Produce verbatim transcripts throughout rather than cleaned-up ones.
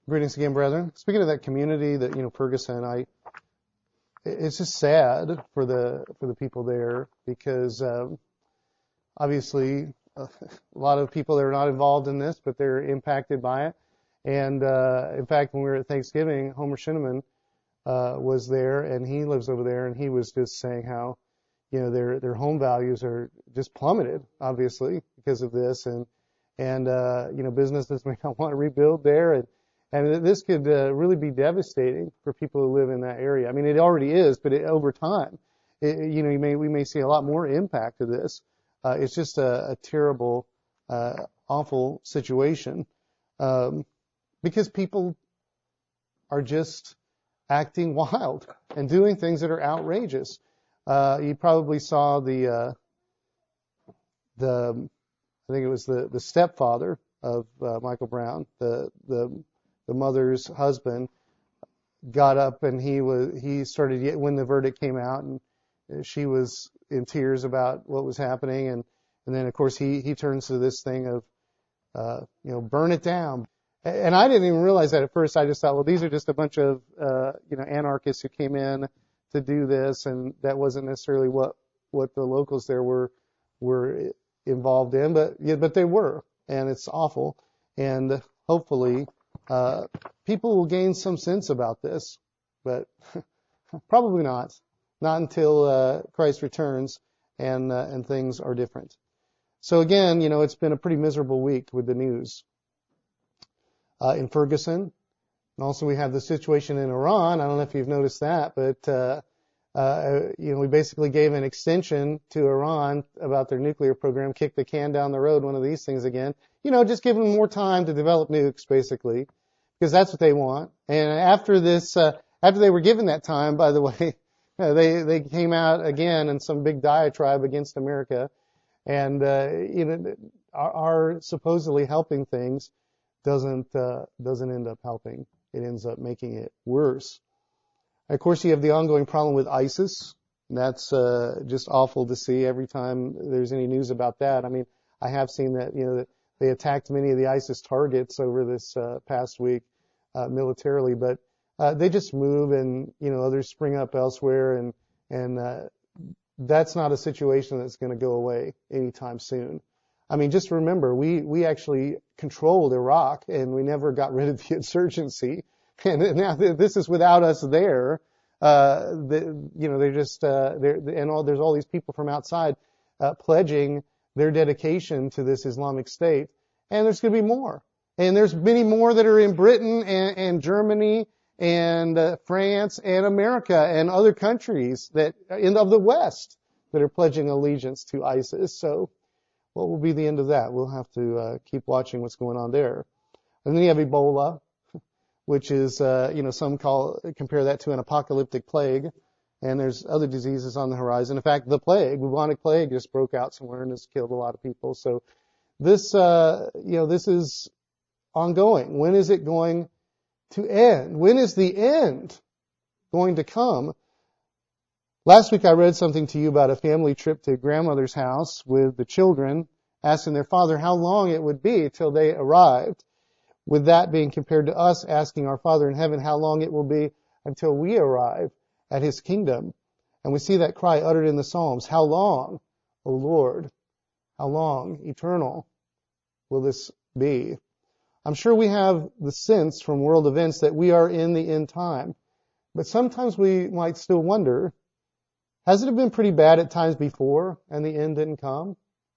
Greetings again, brethren. Speaking of that community, that you know, Ferguson, I it's just sad for the for the people there because um, obviously uh, a lot of people that are not involved in this, but they're impacted by it. And uh, in fact, when we were at Thanksgiving, Homer Shinneman uh, was there, and he lives over there, and he was just saying how you know their their home values are just plummeted, obviously because of this, and and uh, you know businesses may not want to rebuild there, and And this could uh, really be devastating for people who live in that area. I mean, it already is, but it, over time, it, you know, you may, we may see a lot more impact of this. Uh, it's just a, a terrible, uh, awful situation um, because people are just acting wild and doing things that are outrageous. Uh, you probably saw the uh, the I think it was the the stepfather of uh, Michael Brown, the the the mother's husband, got up and he was he started when the verdict came out, and she was in tears about what was happening, and and then of course he he turns to this thing of uh you know burn it down. And I didn't even realize that at first. I just thought, well, these are just a bunch of uh you know anarchists who came in to do this, and that wasn't necessarily what what the locals there were were involved in, but yeah, but they were, and it's awful. And hopefully Uh, people will gain some sense about this, but probably not. Not until uh, Christ returns and uh, and things are different. So again, you know, it's been a pretty miserable week with the news uh, in Ferguson, and also we have the situation in Iran. I don't know if you've noticed that, but uh, uh, you know, we basically gave an extension to Iran about their nuclear program, kick the can down the road, one of these things again. You know, just give them more time to develop nukes, basically, because that's what they want. And after this, uh, after they were given that time, by the way, uh, they they came out again in some big diatribe against America, and uh, you know, our, our supposedly helping things doesn't uh, doesn't end up helping. It ends up making it worse. Of course, you have the ongoing problem with ISIS. That's uh, just awful to see every time there's any news about that. I mean, I have seen that, you know, that they attacked many of the ISIS targets over this uh, past week uh, militarily, but uh, they just move, and you know others spring up elsewhere, and and uh, that's not a situation that's going to go away anytime soon. I mean, just remember, we we actually controlled Iraq, and we never got rid of the insurgency, and now this is without us there. Uh, the, you know, they're just uh, they're, and all there's all these people from outside uh, pledging their dedication to this Islamic State, and there's going to be more. And there's many more that are in Britain and, and Germany and uh, France and America and other countries that in of the West that are pledging allegiance to ISIS. So what will be the end of that? We'll have to uh, keep watching what's going on there. And then you have Ebola, which is, uh, you know, some call compare that to an apocalyptic plague. And there's other diseases on the horizon. In fact, the plague, bubonic plague, just broke out somewhere and has killed a lot of people. So this, uh, you know, this is ongoing. When is it going to end? When is the end going to come? Last week I read something to you about a family trip to grandmother's house with the children asking their father how long it would be till they arrived. With that being compared to us asking our Father in heaven how long it will be until we arrive at His kingdom. And we see that cry uttered in the Psalms. How long, O Lord? How long, eternal, will this be? I'm sure we have the sense from world events that we are in the end time. But sometimes we might still wonder, hasn't it been pretty bad at times before and the end didn't come?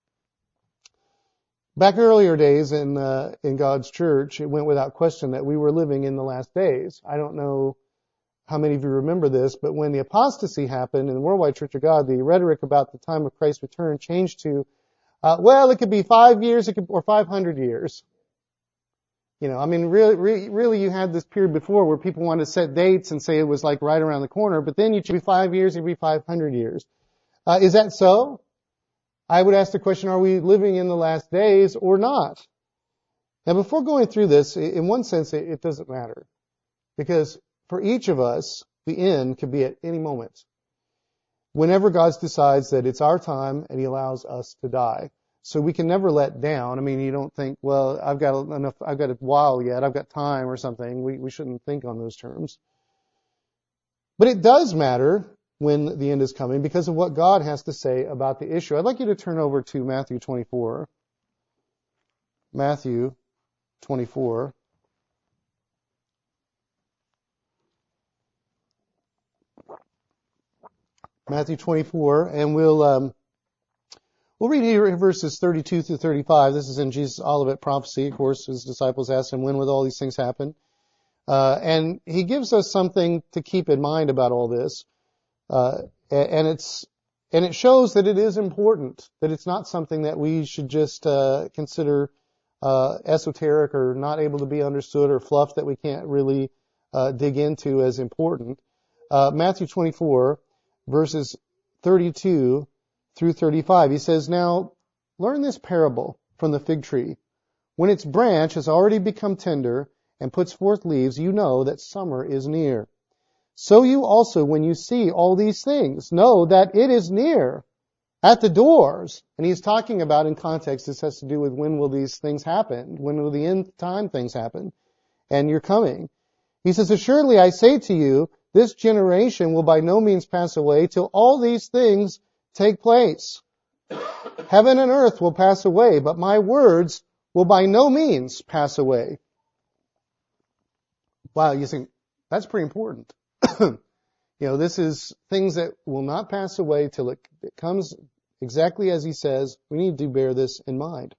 Back earlier days in uh, in God's church, it went without question that we were living in the last days. I don't know how many of you remember this, but when the apostasy happened in the Worldwide Church of God, the rhetoric about the time of Christ's return changed to, uh, well, it could be five years, it could, or five hundred years. You know, I mean, really, really, really, you had this period before where people wanted to set dates and say it was like right around the corner, but then you should be five years, it'd be five hundred years. Uh, is that so? I would ask the question, are we living in the last days or not? Now, before going through this, in one sense, it, it doesn't matter. Because for each of us, the end could be at any moment. Whenever God decides that it's our time and He allows us to die. So we can never let down. I mean, you don't think, well, I've got enough, I've got a while yet, I've got time or something. We, we shouldn't think on those terms. But it does matter when the end is coming because of what God has to say about the issue. I'd like you to turn over to Matthew twenty-four. Matthew twenty-four. Matthew twenty-four, and we'll um, we'll read here verses thirty-two through thirty-five. This is in Jesus' Olivet prophecy. Of course, his disciples asked him, when will all these things happen? Uh, and he gives us something to keep in mind about all this. Uh, and it's, and it shows that it is important, that it's not something that we should just, uh, consider, uh, esoteric or not able to be understood or fluff that we can't really, uh, dig into as important. Uh, Matthew twenty-four, verses thirty-two through thirty-five. He says, now learn this parable from the fig tree. When its branch has already become tender and puts forth leaves, you know that summer is near. So you also, when you see all these things, know that it is near at the doors. And he's talking about, in context, this has to do with when will these things happen? When will the end time things happen? And you're coming. He says, assuredly I say to you, this generation will by no means pass away till all these things take place. Heaven and earth will pass away, but my words will by no means pass away. Wow, you think, that's pretty important. You know, this is things that will not pass away till it, it comes exactly as he says. We need to bear this in mind.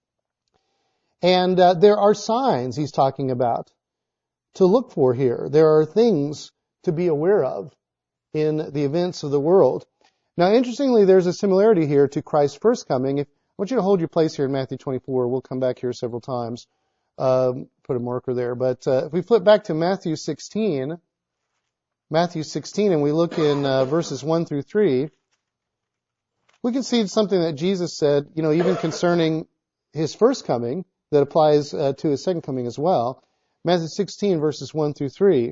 And uh, there are signs he's talking about to look for here. There are things to be aware of in the events of the world. Now, interestingly, there's a similarity here to Christ's first coming. If, I want you to hold your place here in Matthew twenty-four. We'll come back here several times. Um, put a marker there. But uh, if we flip back to Matthew sixteen, Matthew sixteen, and we look in uh, verses one through three, we can see something that Jesus said, you know, even concerning his first coming, that applies uh, to his second coming as well. Matthew sixteen, verses one through three.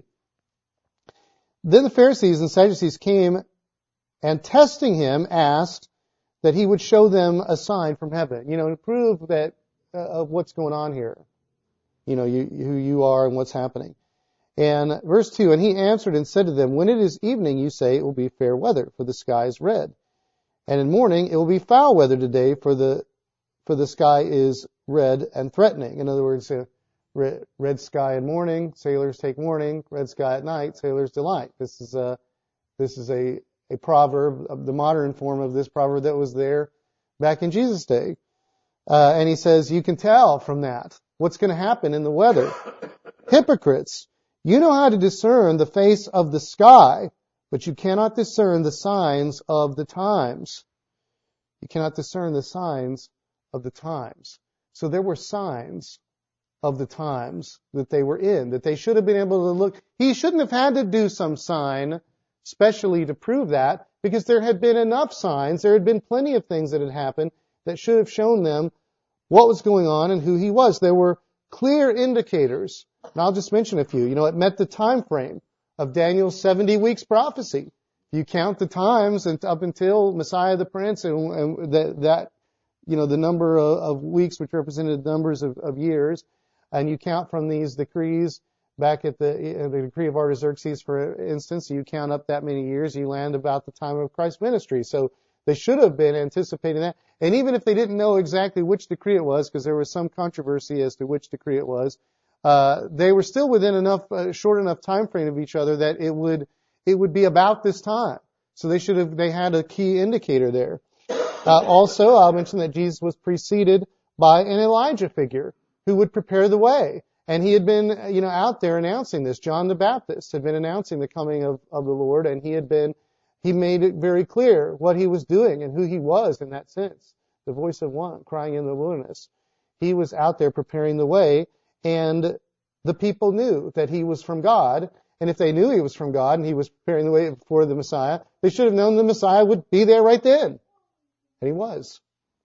Then the Pharisees and Sadducees came and testing him asked that he would show them a sign from heaven, you know, to prove that uh, of what's going on here. You know, you, who you are and what's happening. And verse two, and he answered and said to them, when it is evening, you say it will be fair weather, for the sky is red. And in morning, it will be foul weather today, for the, for the sky is red and threatening. In other words, uh, red, red sky in morning, sailors take warning. Red sky at night, sailors delight. This is a, this is a, a proverb, of the modern form of this proverb that was there back in Jesus' day. Uh, and he says, you can tell from that what's going to happen in the weather. Hypocrites, you know how to discern the face of the sky, but you cannot discern the signs of the times. You cannot discern the signs of the times. So there were signs of the times that they were in, that they should have been able to look. He shouldn't have had to do some sign specially to prove that, because there had been enough signs, there had been plenty of things that had happened that should have shown them what was going on and who he was. There were clear indicators. And I'll just mention a few. You know, it met the time frame of Daniel's seventy weeks prophecy. You count the times and up until Messiah the Prince, and, and that, that, you know, the number of, of weeks which represented numbers of, of years, and you count from these decrees back at the, the decree of Artaxerxes, for instance, you count up that many years, you land about the time of Christ's ministry. So they should have been anticipating that. And even if they didn't know exactly which decree it was, because there was some controversy as to which decree it was, uh, they were still within enough, uh, short enough time frame of each other that it would, it would be about this time. So they should have, they had a key indicator there. Uh, also, I'll mention that Jesus was preceded by an Elijah figure who would prepare the way. And he had been, you know, out there announcing this. John the Baptist had been announcing the coming of, of the Lord, and he had been, he made it very clear what he was doing and who he was in that sense. The voice of one crying in the wilderness. He was out there preparing the way, and the people knew that he was from God. And if they knew he was from God and he was preparing the way for the Messiah, they should have known the Messiah would be there right then. And he was.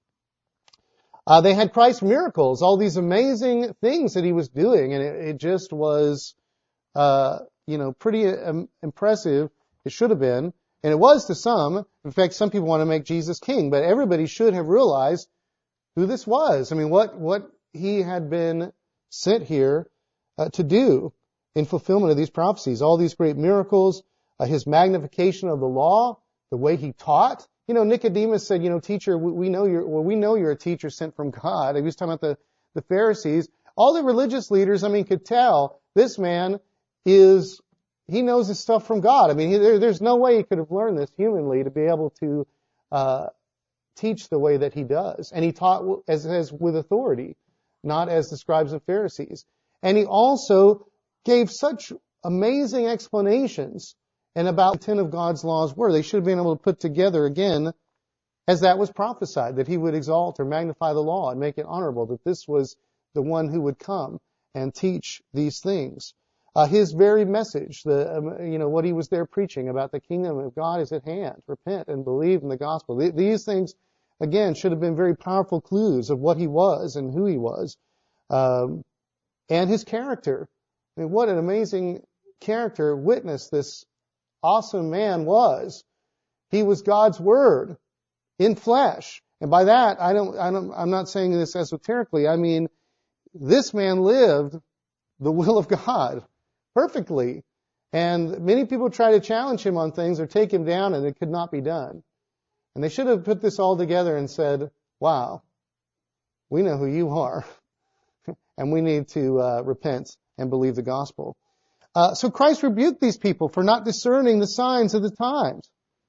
Uh, they had Christ's miracles, all these amazing things that he was doing, and it, it just was, uh, you know, pretty um, impressive. It should have been, and it was to some. In fact, some people want to make Jesus king, but everybody should have realized who this was. I mean, what, what he had been sent here uh, to do in fulfillment of these prophecies. All these great miracles, uh, his magnification of the law, the way he taught. You know, Nicodemus said, you know, teacher, we, we know you're, well, we know you're a teacher sent from God. He was talking about the, the Pharisees. All the religious leaders, I mean, could tell this man is, he knows his stuff from God. I mean, he, there, there's no way he could have learned this humanly to be able to uh teach the way that he does. And he taught as, as with authority, not as the scribes and Pharisees. And he also gave such amazing explanations and about what ten of God's laws were. They should have been able to put together again as that was prophesied, that he would exalt or magnify the law and make it honorable, that this was the one who would come and teach these things. Uh, his very message, the um, you know what he was there preaching about the kingdom of God is at hand. Repent and believe in the gospel. Th- these things, again, should have been very powerful clues of what he was and who he was, um, and his character. I mean, what an amazing character witness this awesome man was. He was God's Word in flesh, and by that I don't, I don't I'm not saying this esoterically. I mean, this man lived the will of God perfectly. And many people try to challenge him on things or take him down, and it could not be done. And they should have put this all together and said, wow, we know who you are. And we need to uh, repent and believe the gospel. Uh, so Christ rebuked these people for not discerning the signs of the times.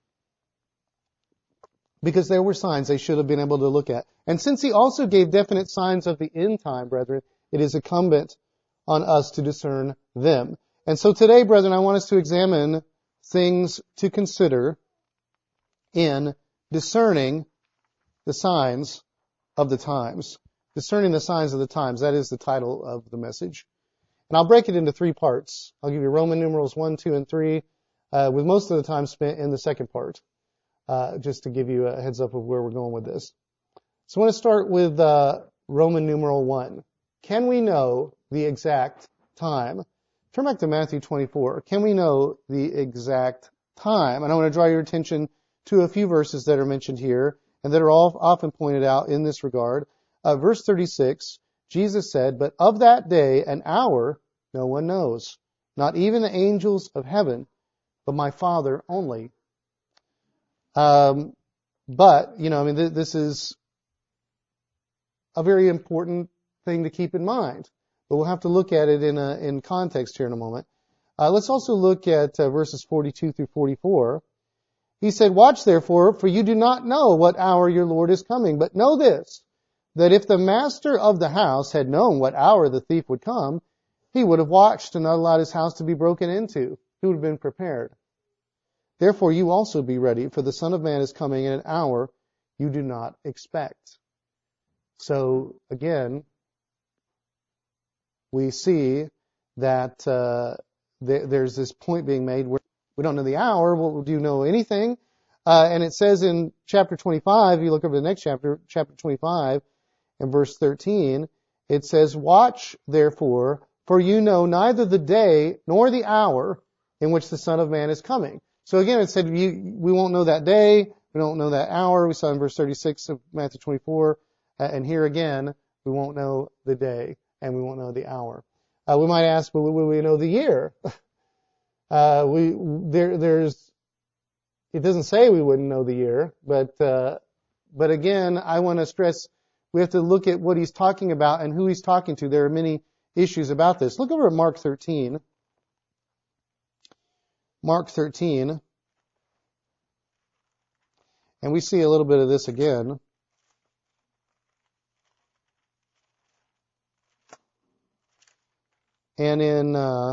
Because there were signs they should have been able to look at. And since he also gave definite signs of the end time, brethren, it is incumbent on us to discern them. And so today, brethren, I want us to examine things to consider in discerning the signs of the times. Discerning the signs of the times. That is the title of the message. And I'll break it into three parts. I'll give you Roman numerals one, two, and three, uh, with most of the time spent in the second part, uh, just to give you a heads up of where we're going with this. So I want to start with uh, Roman numeral one. Can we know the exact time? Turn back to Matthew twenty-four. Can we know the exact time? And I want to draw your attention to a few verses that are mentioned here and that are all often pointed out in this regard. Uh, verse thirty-six, Jesus said, "But of that day and hour no one knows, not even the angels of heaven, but my Father only." Um, but, you know, I mean, th- this is a very important thing to keep in mind. But we'll have to look at it in a, in context here in a moment. Uh, let's also look at uh, verses forty-two through forty-four. He said, "Watch therefore, for you do not know what hour your Lord is coming. But know this, that if the master of the house had known what hour the thief would come, he would have watched and not allowed his house to be broken into. He would have been prepared. Therefore you also be ready, for the Son of Man is coming in an hour you do not expect." So again, we see that uh, th- there's this point being made where we don't know the hour. Well, do you know anything? Uh, and it says in chapter twenty-five, if you look over the next chapter, chapter twenty-five, and verse thirteen, it says, "Watch therefore, for you know neither the day nor the hour in which the Son of Man is coming." So again, it said you, we won't know that day, we don't know that hour. We saw in verse thirty-six of Matthew twenty-four, uh, and here again, we won't know the day and we won't know the hour. Uh, we might ask, but will we know the year? uh, we there there's it doesn't say we wouldn't know the year, but uh, but again, I want to stress we have to look at what he's talking about and who he's talking to. There are many issues about this. Look over at Mark thirteen. Mark thirteen. And we see a little bit of this again. And in, uh,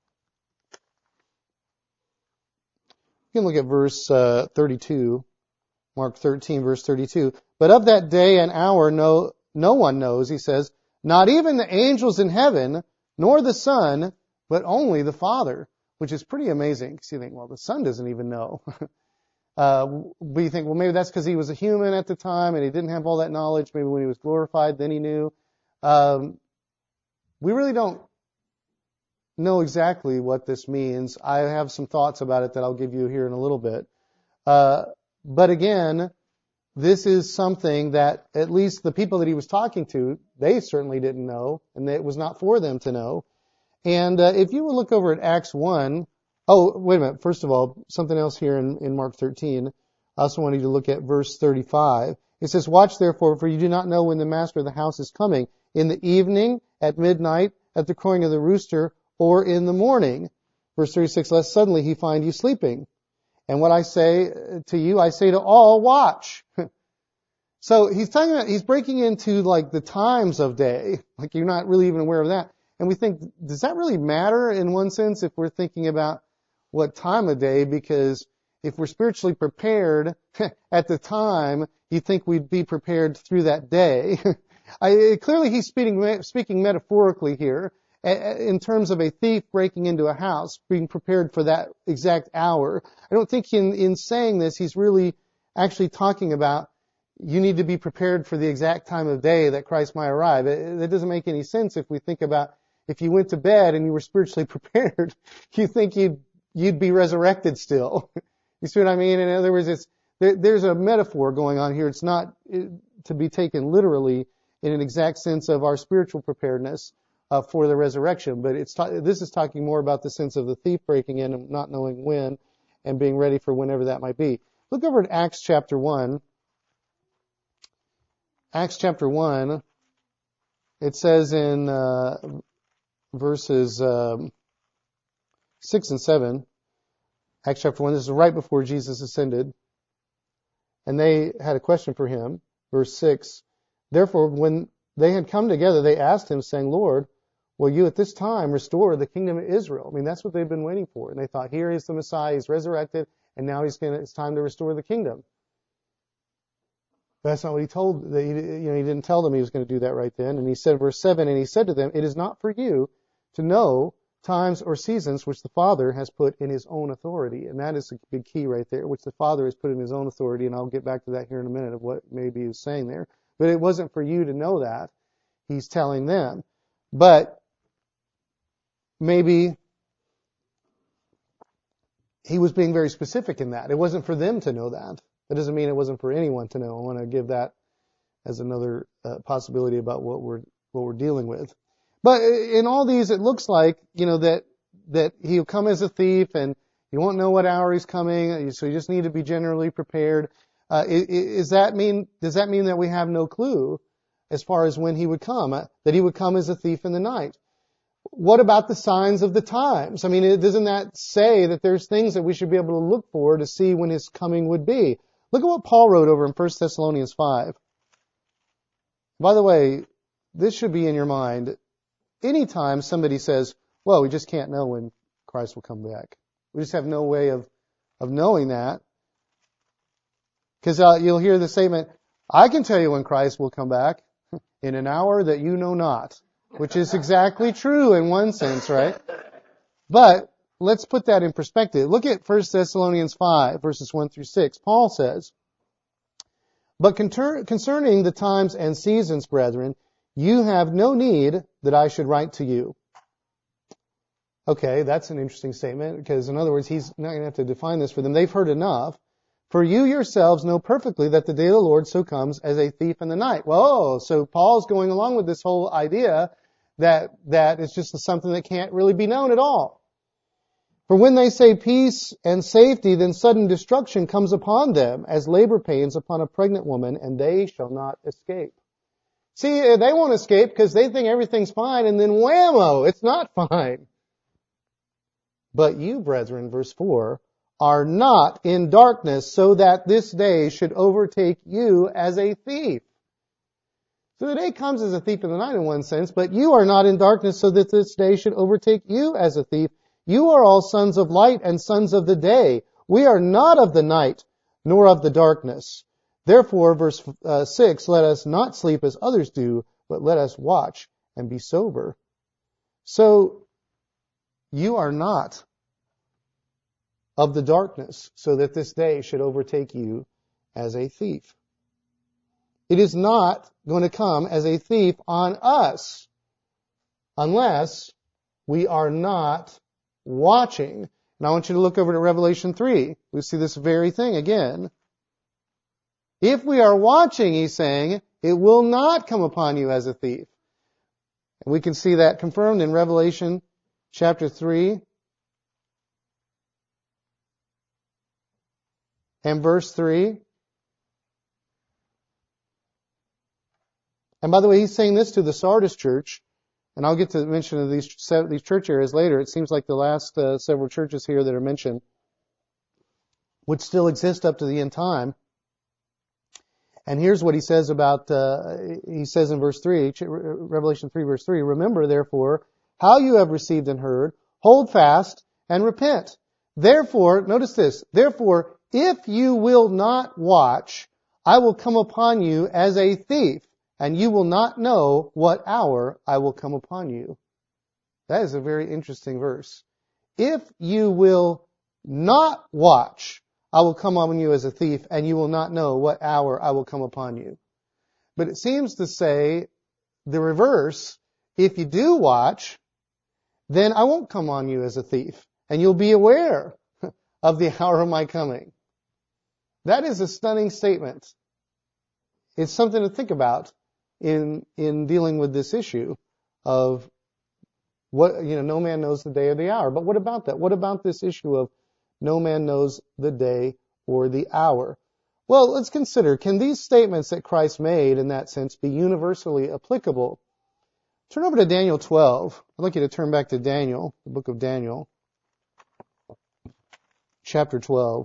you can look at verse uh, thirty-two. Mark thirteen, verse thirty-two. "But of that day and hour no, no one knows," he says, "not even the angels in heaven, nor the Son, but only the Father." Which is pretty amazing. So you think, well, the Son doesn't even know. uh, but you think, well, maybe that's because he was a human at the time and he didn't have all that knowledge. Maybe when he was glorified, then he knew. Um, we really don't know exactly what this means. I have some thoughts about it that I'll give you here in a little bit. Uh, but again, this is something that at least the people that he was talking to, they certainly didn't know, and it was not for them to know. And uh, if you will look over at Acts one, oh, wait a minute. First of all, something else here in, in Mark thirteen. I also want you to look at verse thirty-five. It says, "Watch therefore, for you do not know when the master of the house is coming, in the evening, at midnight, at the crowing of the rooster, or in the morning." Verse thirty-six, "Lest suddenly he find you sleeping. And what I say to you, I say to all, watch." So he's talking about, he's breaking into like the times of day. Like you're not really even aware of that. And we think, does that really matter in one sense if we're thinking about what time of day? Because if we're spiritually prepared at the time, you think we'd be prepared through that day. I, clearly he's speaking, speaking metaphorically here in terms of a thief breaking into a house, being prepared for that exact hour. I don't think in, in saying this, he's really actually talking about you need to be prepared for the exact time of day that Christ might arrive. It, that doesn't make any sense if we think about if you went to bed and you were spiritually prepared, you think you'd, you'd be resurrected still. You see what I mean? In other words, it's, there, there's a metaphor going on here. It's not to be taken literally in an exact sense of our spiritual preparedness uh, for the resurrection, but it's ta- this is talking more about the sense of the thief breaking in and not knowing when and being ready for whenever that might be. Look over at Acts chapter one. Acts chapter one, it says in uh, verses um, six and seven, Acts chapter one, this is right before Jesus ascended, and they had a question for him. Verse six, "Therefore, when they had come together, they asked him, saying, Lord, will you at this time restore the kingdom of Israel?" I mean, that's what they've been waiting for. And they thought, here is the Messiah, he's resurrected, and now he's going to, it's time to restore the kingdom. But that's not what he told, he, you know, he didn't tell them he was going to do that right then. And he said, verse seven, "And he said to them, it is not for you to know times or seasons which the Father has put in his own authority." And that is a big key right there, which the Father has put in his own authority. And I'll get back to that here in a minute of what maybe he was saying there. But it wasn't for you to know that. He's telling them. But maybe he was being very specific in that. It wasn't for them to know that. That doesn't mean it wasn't for anyone to know. I want to give that as another uh, possibility about what we're what we're dealing with. But in all these, it looks like, you know, that that he'll come as a thief, and you won't know what hour he's coming, so you just need to be generally prepared. Uh, is that mean? Does that mean that we have no clue as far as when he would come? Uh, that he would come as a thief in the night? What about the signs of the times? I mean, doesn't that say that there's things that we should be able to look for to see when his coming would be? Look at what Paul wrote over in First Thessalonians five. By the way, this should be in your mind. Anytime somebody says, well, we just can't know when Christ will come back. We just have no way of, of knowing that. Because uh, you'll hear the statement, I can tell you when Christ will come back in an hour that you know not. Which is exactly true in one sense, right? But let's put that in perspective. Look at First Thessalonians five, verses one through six. Paul says, "But concerning the times and seasons, brethren, you have no need that I should write to you." Okay, that's an interesting statement, because in other words, he's not going to have to define this for them. They've heard enough. "For you yourselves know perfectly that the day of the Lord so comes as a thief in the night." Well, so Paul's going along with this whole idea that that it's just something that can't really be known at all. "For when they say peace and safety, then sudden destruction comes upon them as labor pains upon a pregnant woman, and they shall not escape." See, they won't escape because they think everything's fine, and then whammo, it's not fine. "But you, brethren," verse four, "are not in darkness so that this day should overtake you as a thief." So the day comes as a thief in the night in one sense, but you are not in darkness so that this day should overtake you as a thief. You are all sons of light and sons of the day. We are not of the night, nor of the darkness. Therefore, verse uh, six, "Let us not sleep as others do, but let us watch and be sober." So, you are not of the darkness, so that this day should overtake you as a thief. It is not going to come as a thief on us unless we are not watching. And I want you to look over to Revelation three. We see this very thing again. If we are watching, he's saying, it will not come upon you as a thief. And we can see that confirmed in Revelation chapter three and verse three. And by the way, he's saying this to the Sardis church, and I'll get to mention of these these church areas later. It seems like the last uh, several churches here that are mentioned would still exist up to the end time. And here's what he says about, uh, he says in verse three, Revelation three verse three, remember therefore how you have received and heard, hold fast and repent. Therefore, notice this, therefore, if you will not watch, I will come upon you as a thief, and you will not know what hour I will come upon you. That is a very interesting verse. If you will not watch, I will come on you as a thief, and you will not know what hour I will come upon you. But it seems to say the reverse. If you do watch, then I won't come on you as a thief, and you'll be aware of the hour of my coming. That is a stunning statement. It's something to think about in in dealing with this issue of what, you know, no man knows the day or the hour. But what about that? What about this issue of no man knows the day or the hour? Well, let's consider, can these statements that Christ made in that sense be universally applicable? Turn over to Daniel twelve. I'd like you to turn back to Daniel, the book of Daniel, chapter twelve.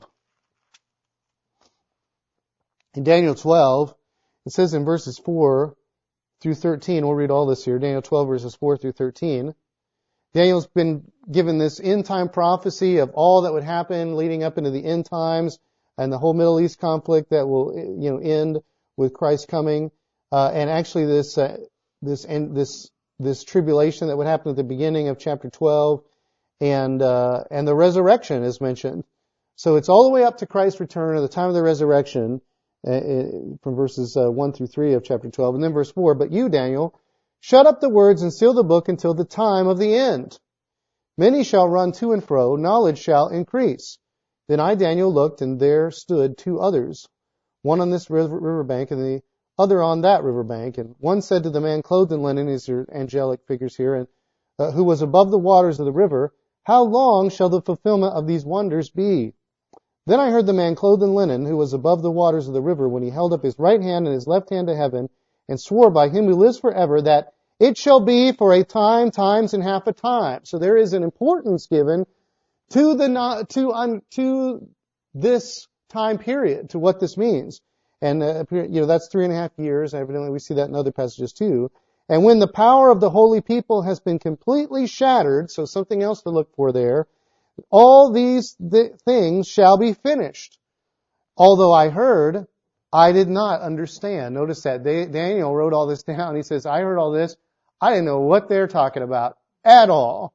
In Daniel twelve, it says in verses four through thirteen, we'll read all this here, Daniel twelve verses four through thirteen. Daniel's been given this end-time prophecy of all that would happen leading up into the end times and the whole Middle East conflict that will, you know, end with Christ coming, uh, and actually this uh, this and this this tribulation that would happen at the beginning of chapter twelve, and uh, and the resurrection is mentioned. So it's all the way up to Christ's return at the time of the resurrection, uh, from verses uh, one through three of chapter twelve, and then verse four. But you, Daniel, shut up the words and seal the book until the time of the end. Many shall run to and fro, knowledge shall increase. Then I, Daniel, looked, and there stood two others, one on this river, river bank and the other on that river bank. And one said to the man clothed in linen, these are angelic figures here, and uh, who was above the waters of the river, how long shall the fulfillment of these wonders be? Then I heard the man clothed in linen, who was above the waters of the river, when he held up his right hand and his left hand to heaven, and swore by him who lives forever that it shall be for a time, times, and half a time. So there is an importance given to the to um, to this time period, to what this means, and uh, you know that's three and a half years. Evidently, we see that in other passages too. And when the power of the holy people has been completely shattered, so something else to look for there, all these th- things shall be finished. Although I heard, I did not understand. Notice that Daniel wrote all this down. He says, I heard all this. I didn't know what they're talking about at all.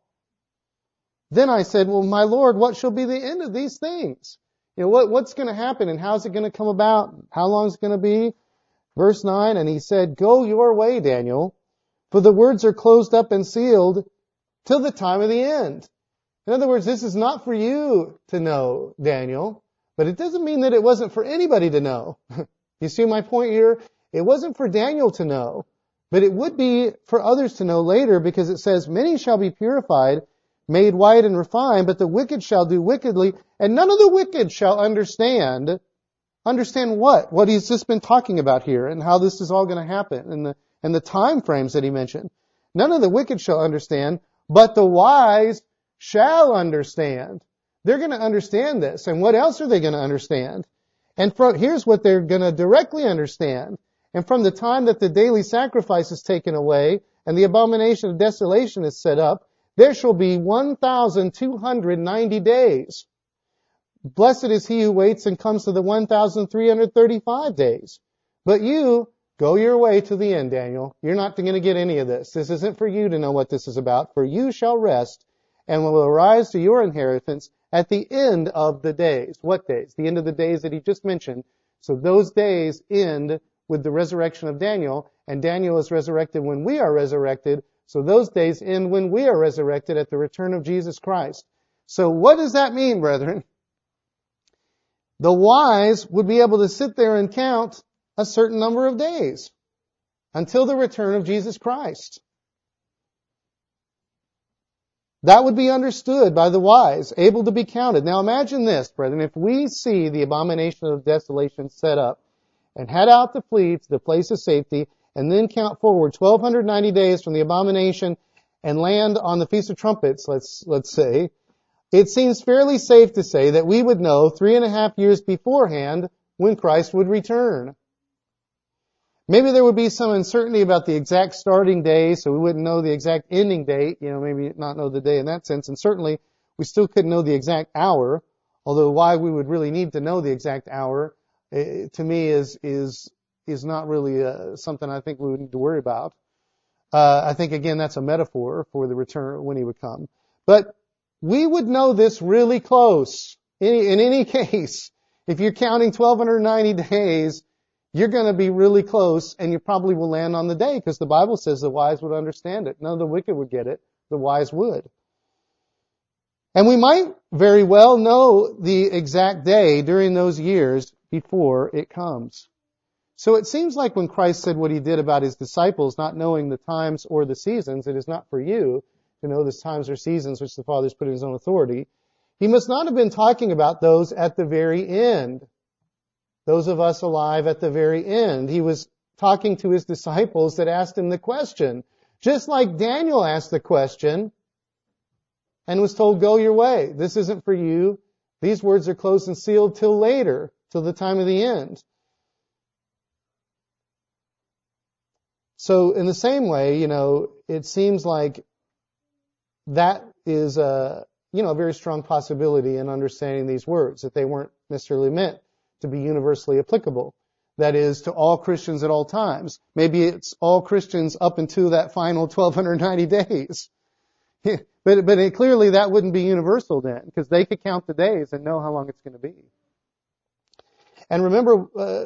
Then I said, well, my Lord, what shall be the end of these things? You know, what, what's going to happen and how's it going to come about? How long is it going to be? Verse nine, and he said, go your way, Daniel, for the words are closed up and sealed till the time of the end. In other words, this is not for you to know, Daniel, but it doesn't mean that it wasn't for anybody to know. You see my point here? It wasn't for Daniel to know, but it would be for others to know later, because it says, many shall be purified, made white and refined, but the wicked shall do wickedly, and none of the wicked shall understand. Understand what? What he's just been talking about here, and how this is all going to happen, and the, and the time frames that he mentioned. None of the wicked shall understand, but the wise shall understand. They're going to understand this. And what else are they going to understand? And from, here's what they're going to directly understand. And from the time that the daily sacrifice is taken away and the abomination of desolation is set up, there shall be one thousand two hundred ninety days. Blessed is he who waits and comes to the one thousand three hundred thirty-five days. But you, go your way to the end, Daniel. You're not going to get any of this. This isn't for you to know what this is about. For you shall rest and will arise to your inheritance at the end of the days. What days? The end of the days that he just mentioned. So those days end with the resurrection of Daniel, and Daniel is resurrected when we are resurrected. So those days end when we are resurrected at the return of Jesus Christ. So what does that mean, brethren? the wise would be able to sit there and count a certain number of days until the return of Jesus Christ. That would be understood by the wise, able to be counted. Now imagine this, brethren, if we see the abomination of desolation set up and head out to flee to the place of safety and then count forward twelve ninety days from the abomination and land on the Feast of Trumpets, let's, let's say, it seems fairly safe to say that we would know three and a half years beforehand when Christ would return. Maybe there would be some uncertainty about the exact starting day, so we wouldn't know the exact ending date, you know, maybe not know the day in that sense, and certainly we still couldn't know the exact hour, although why we would really need to know the exact hour, eh, to me is, is, is not really uh, something I think we would need to worry about. Uh, I think again that's a metaphor for the return when He would come. But we would know this really close. In, in any case, if you're counting twelve ninety days, you're going to be really close, and you probably will land on the day, because the Bible says the wise would understand it. None of the wicked would get it. The wise would. And we might very well know the exact day during those years before it comes. So it seems like when Christ said what He did about His disciples, not knowing the times or the seasons, it is not for you to know the times or seasons which the Father has put in His own authority. He must not have been talking about those at the very end. Those of us alive at the very end. He was talking to His disciples that asked Him the question. Just like Daniel asked the question and was told, go your way. This isn't for you. These words are closed and sealed till later, till the time of the end. So in the same way, you know, it seems like that is a, you know, a very strong possibility in understanding these words, that they weren't necessarily meant to be universally applicable. That is, to all Christians at all times. Maybe it's all Christians up until that final twelve ninety days. but but it, clearly that wouldn't be universal then, because they could count the days and know how long it's going to be. And remember, uh,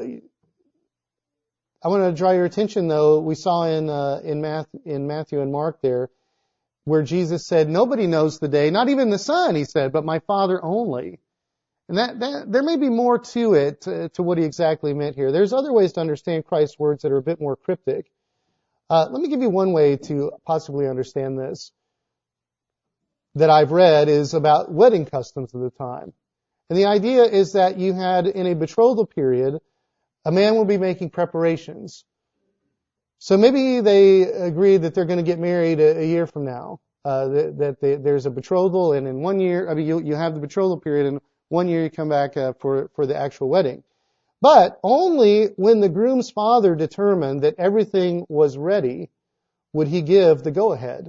I want to draw your attention, though, we saw in uh, in, Math, in Matthew and Mark there, where Jesus said, nobody knows the day, not even the Son, He said, but my Father only. And that, that there may be more to it, to, to what He exactly meant here. There's other ways to understand Christ's words that are a bit more cryptic. Uh, let me give you one way to possibly understand this that I've read is about wedding customs of the time. And the idea is that you had, in a betrothal period, a man will be making preparations. So maybe they agree that they're going to get married a, a year from now. Uh, that, that they, there's a betrothal, and in one year, I mean, you, you have the betrothal period, and one year you come back uh, for, for the actual wedding. But only when the groom's father determined that everything was ready would he give the go-ahead.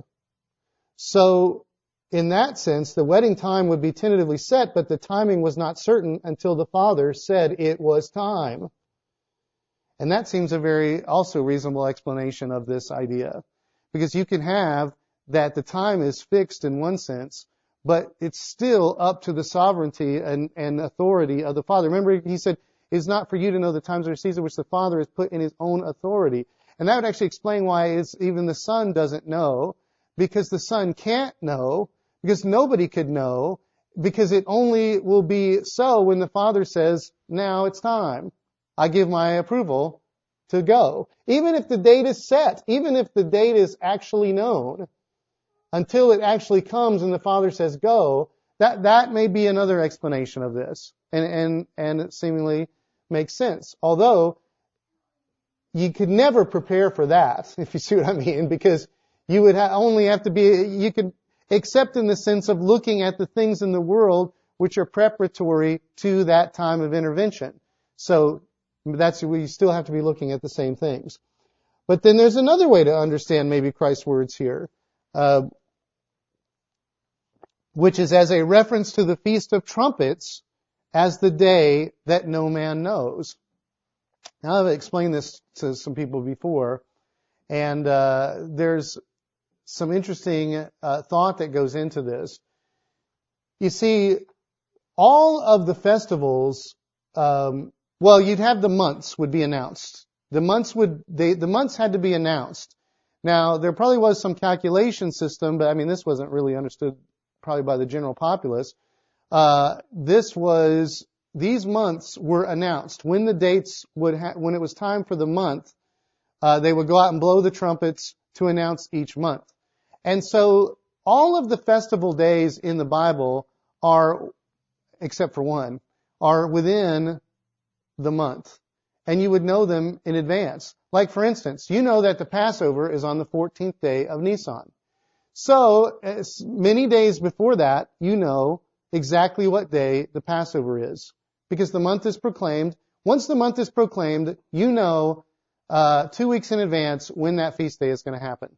So, in that sense, the wedding time would be tentatively set, but the timing was not certain until the father said it was time. And that seems a very also reasonable explanation of this idea. Because you can have that the time is fixed in one sense, but it's still up to the sovereignty and, and authority of the Father. Remember, He said, it's not for you to know the times or seasons which the Father has put in His own authority. And that would actually explain why it's, even the Son doesn't know, because the Son can't know, because nobody could know, because it only will be so when the Father says, now it's time. I give my approval to go. Even if the date is set, even if the date is actually known, until it actually comes and the Father says go, that, that may be another explanation of this. And, and, and it seemingly makes sense. Although, you could never prepare for that, if you see what I mean, because you would ha- only have to be, you could, except in the sense of looking at the things in the world which are preparatory to that time of intervention. So, that's, we still have to be looking at the same things. But then there's another way to understand maybe Christ's words here. Uh, which is as a reference to the Feast of Trumpets as the day that no man knows. Now, I've explained this to some people before, and uh, there's some interesting uh, thought that goes into this. You see, all of the festivals, um, well, you'd have the months would be announced. The months would, they, the months had to be announced. Now, there probably was some calculation system, but I mean, this wasn't really understood probably by the general populace. Uh, this was these months were announced. When the dates would ha- when it was time for the month, uh, they would go out and blow the trumpets to announce each month. And so all of the festival days in the Bible are, except for one, are within the month. And you would know them in advance. Like, for instance, you know that the Passover is on the fourteenth day of Nisan. So, as many days before that, you know exactly what day the Passover is. Because the month is proclaimed. Once the month is proclaimed, you know uh, two weeks in advance when that feast day is going to happen.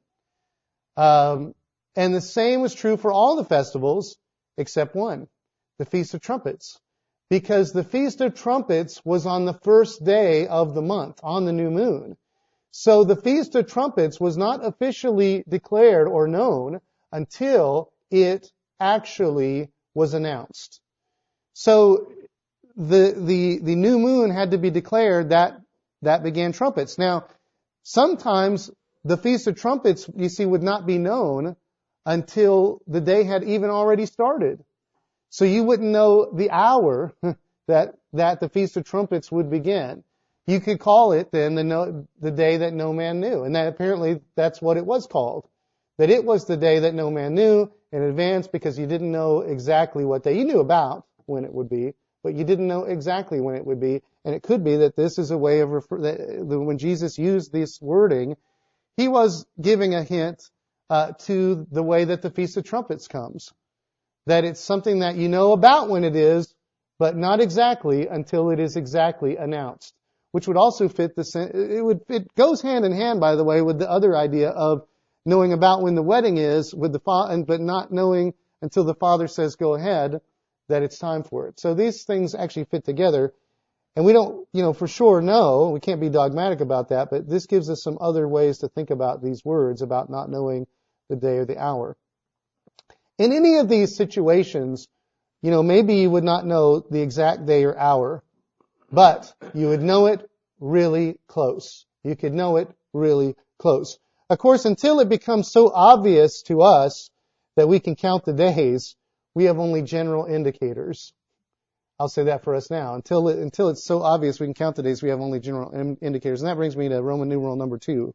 Um, and the same was true for all the festivals except one, the Feast of Trumpets. Because the Feast of Trumpets was on the first day of the month, on the new moon. So the Feast of Trumpets was not officially declared or known until it actually was announced. So the the the new moon had to be declared, that that began trumpets. Now, sometimes the Feast of Trumpets, you see, would not be known until the day had even already started. So you wouldn't know the hour that that the Feast of Trumpets would begin. You could call it then the no, the day that no man knew. And that apparently that's what it was called. That it was the day that no man knew in advance, because you didn't know exactly what day. You knew about when it would be, but you didn't know exactly when it would be. And it could be that this is a way of refer- that when Jesus used this wording, he was giving a hint uh, to the way that the Feast of Trumpets comes. That it's something that you know about when it is, but not exactly until it is exactly announced. Which would also fit the, it would, it goes hand in hand, by the way, with the other idea of knowing about when the wedding is, with the father, but not knowing until the father says go ahead, that it's time for it. So these things actually fit together. And we don't, you know, for sure know, we can't be dogmatic about that, but this gives us some other ways to think about these words, about not knowing the day or the hour. In any of these situations, you know, maybe you would not know the exact day or hour, but you would know it really close. You could know it really close. Of course, until it becomes so obvious to us that we can count the days, we have only general indicators. I'll say that for us now. Until it, until it's so obvious we can count the days, we have only general indicators. And that brings me to Roman numeral number two.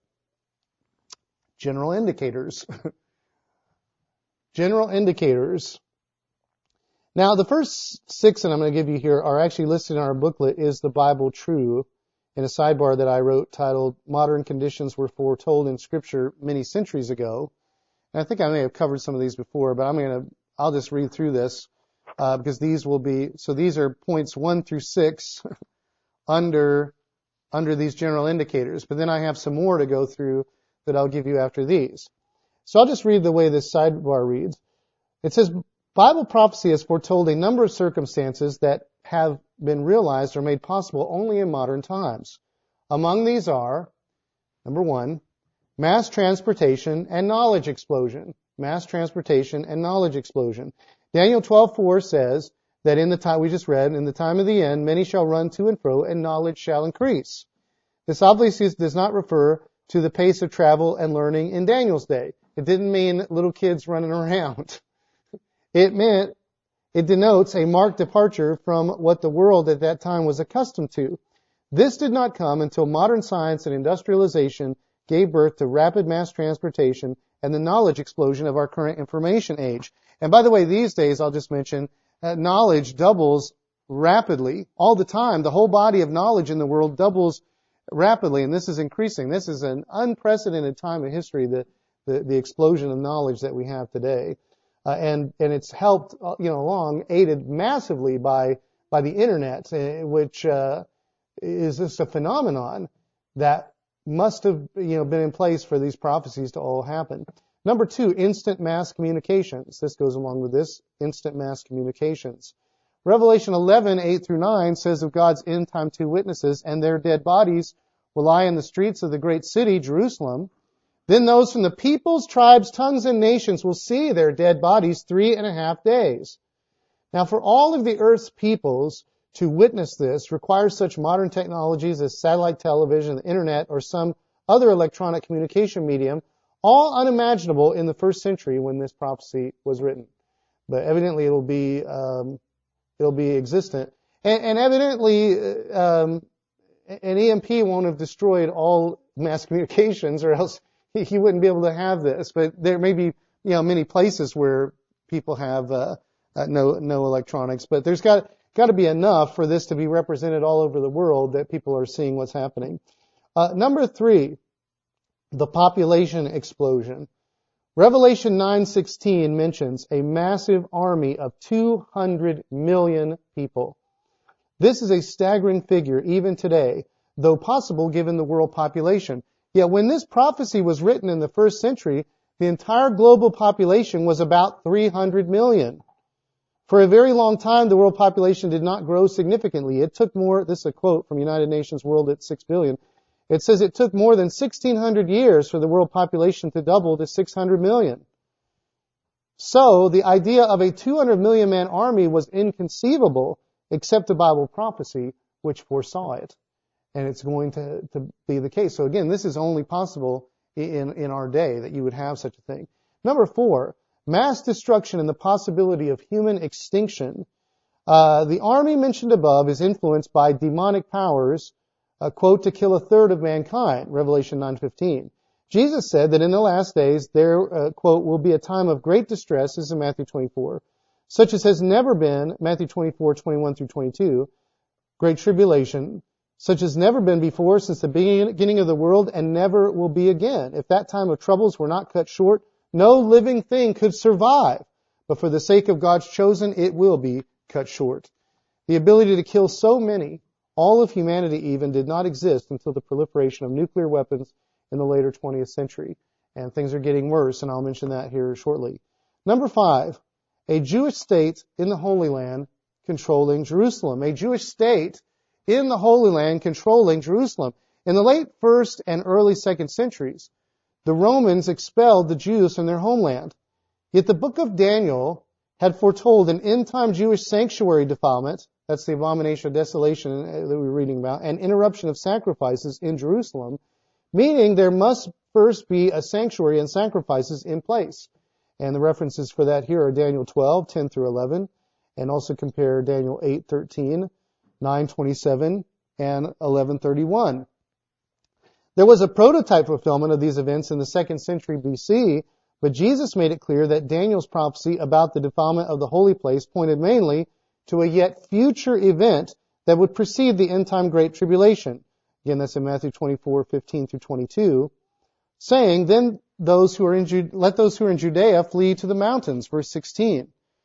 General indicators. General indicators. Now, the first six that I'm going to give you here are actually listed in our booklet, Is the Bible True? In a sidebar that I wrote titled, Modern Conditions Were Foretold in Scripture Many Centuries Ago. And I think I may have covered some of these before, but I'm going to, I'll just read through this, uh, because these will be, so these are points one through six under, under these general indicators. But then I have some more to go through that I'll give you after these. So I'll just read the way this sidebar reads. It says, Bible prophecy has foretold a number of circumstances that have been realized or made possible only in modern times. Among these are, number one, mass transportation and knowledge explosion. Mass transportation and knowledge explosion. Daniel twelve four says that in the time we just read, in the time of the end, many shall run to and fro, and knowledge shall increase. This obviously does not refer to the pace of travel and learning in Daniel's day. It didn't mean little kids running around. It meant, it denotes a marked departure from what the world at that time was accustomed to. This did not come until modern science and industrialization gave birth to rapid mass transportation and the knowledge explosion of our current information age. And by the way, these days, I'll just mention, uh, knowledge doubles rapidly all the time. The whole body of knowledge in the world doubles rapidly, and this is increasing. This is an unprecedented time in history, the, the, the explosion of knowledge that we have today. Uh, and, and it's helped, uh, you know, along, aided massively by, by the internet, uh, which, uh, is just a phenomenon that must have, you know, been in place for these prophecies to all happen. Number two, instant mass communications. This goes along with this, instant mass communications. Revelation eleven, eight through nine says of God's end time two witnesses, and their dead bodies will lie in the streets of the great city, Jerusalem. Then those from the peoples, tribes, tongues, and nations will see their dead bodies three and a half days. Now, for all of the earth's peoples to witness this requires such modern technologies as satellite television, the internet, or some other electronic communication medium, all unimaginable in the first century when this prophecy was written. But evidently it'll be, um, it'll be existent. And, and evidently, um, an E M P won't have destroyed all mass communications, or else he, he wouldn't be able to have this. But there may be, you know, many places where people have uh, uh, no no electronics. But there's got got to be enough for this to be represented all over the world that people are seeing what's happening. Uh, number three, the population explosion. Revelation nine sixteen mentions a massive army of two hundred million people. This is a staggering figure even today, though possible given the world population. Yet when this prophecy was written in the first century, the entire global population was about three hundred million. For a very long time, the world population did not grow significantly. It took more, this is a quote from United Nations World at six billion. It says it took more than sixteen hundred years for the world population to double to six hundred million. So the idea of a two hundred million man army was inconceivable, except the Bible prophecy, which foresaw it. And it's going to, to be the case. So again, this is only possible in, in our day, that you would have such a thing. Number four, mass destruction and the possibility of human extinction. Uh, the army mentioned above is influenced by demonic powers, a quote, to kill a third of mankind, Revelation nine fifteen. Jesus said that in the last days there, uh, quote, will be a time of great distress, this is in Matthew twenty-four, such as has never been, Matthew twenty-four, twenty-one through twenty-two, great tribulation, such as never been before since the beginning of the world and never will be again. If that time of troubles were not cut short, no living thing could survive. But for the sake of God's chosen, it will be cut short. The ability to kill so many, all of humanity even, did not exist until the proliferation of nuclear weapons in the later twentieth century. And things are getting worse, and I'll mention that here shortly. Number five, a Jewish state in the Holy Land controlling Jerusalem. A Jewish state in the Holy Land controlling Jerusalem. In the late first and early second centuries, the Romans expelled the Jews from their homeland. Yet the book of Daniel had foretold an end-time Jewish sanctuary defilement, that's the abomination of desolation that we were reading about, and interruption of sacrifices in Jerusalem, meaning there must first be a sanctuary and sacrifices in place. And the references for that here are Daniel twelve, ten through eleven, and also compare Daniel eight, thirteen, nine, twenty-seven, and eleven, thirty-one. There was a prototype fulfillment of these events in the second century B C, but Jesus made it clear that Daniel's prophecy about the defilement of the holy place pointed mainly to a yet future event that would precede the end-time Great Tribulation. Again, that's in Matthew twenty-four, fifteen through twenty-two, saying, then those who are in Ju- let those who are in Judea flee to the mountains, verse sixteen.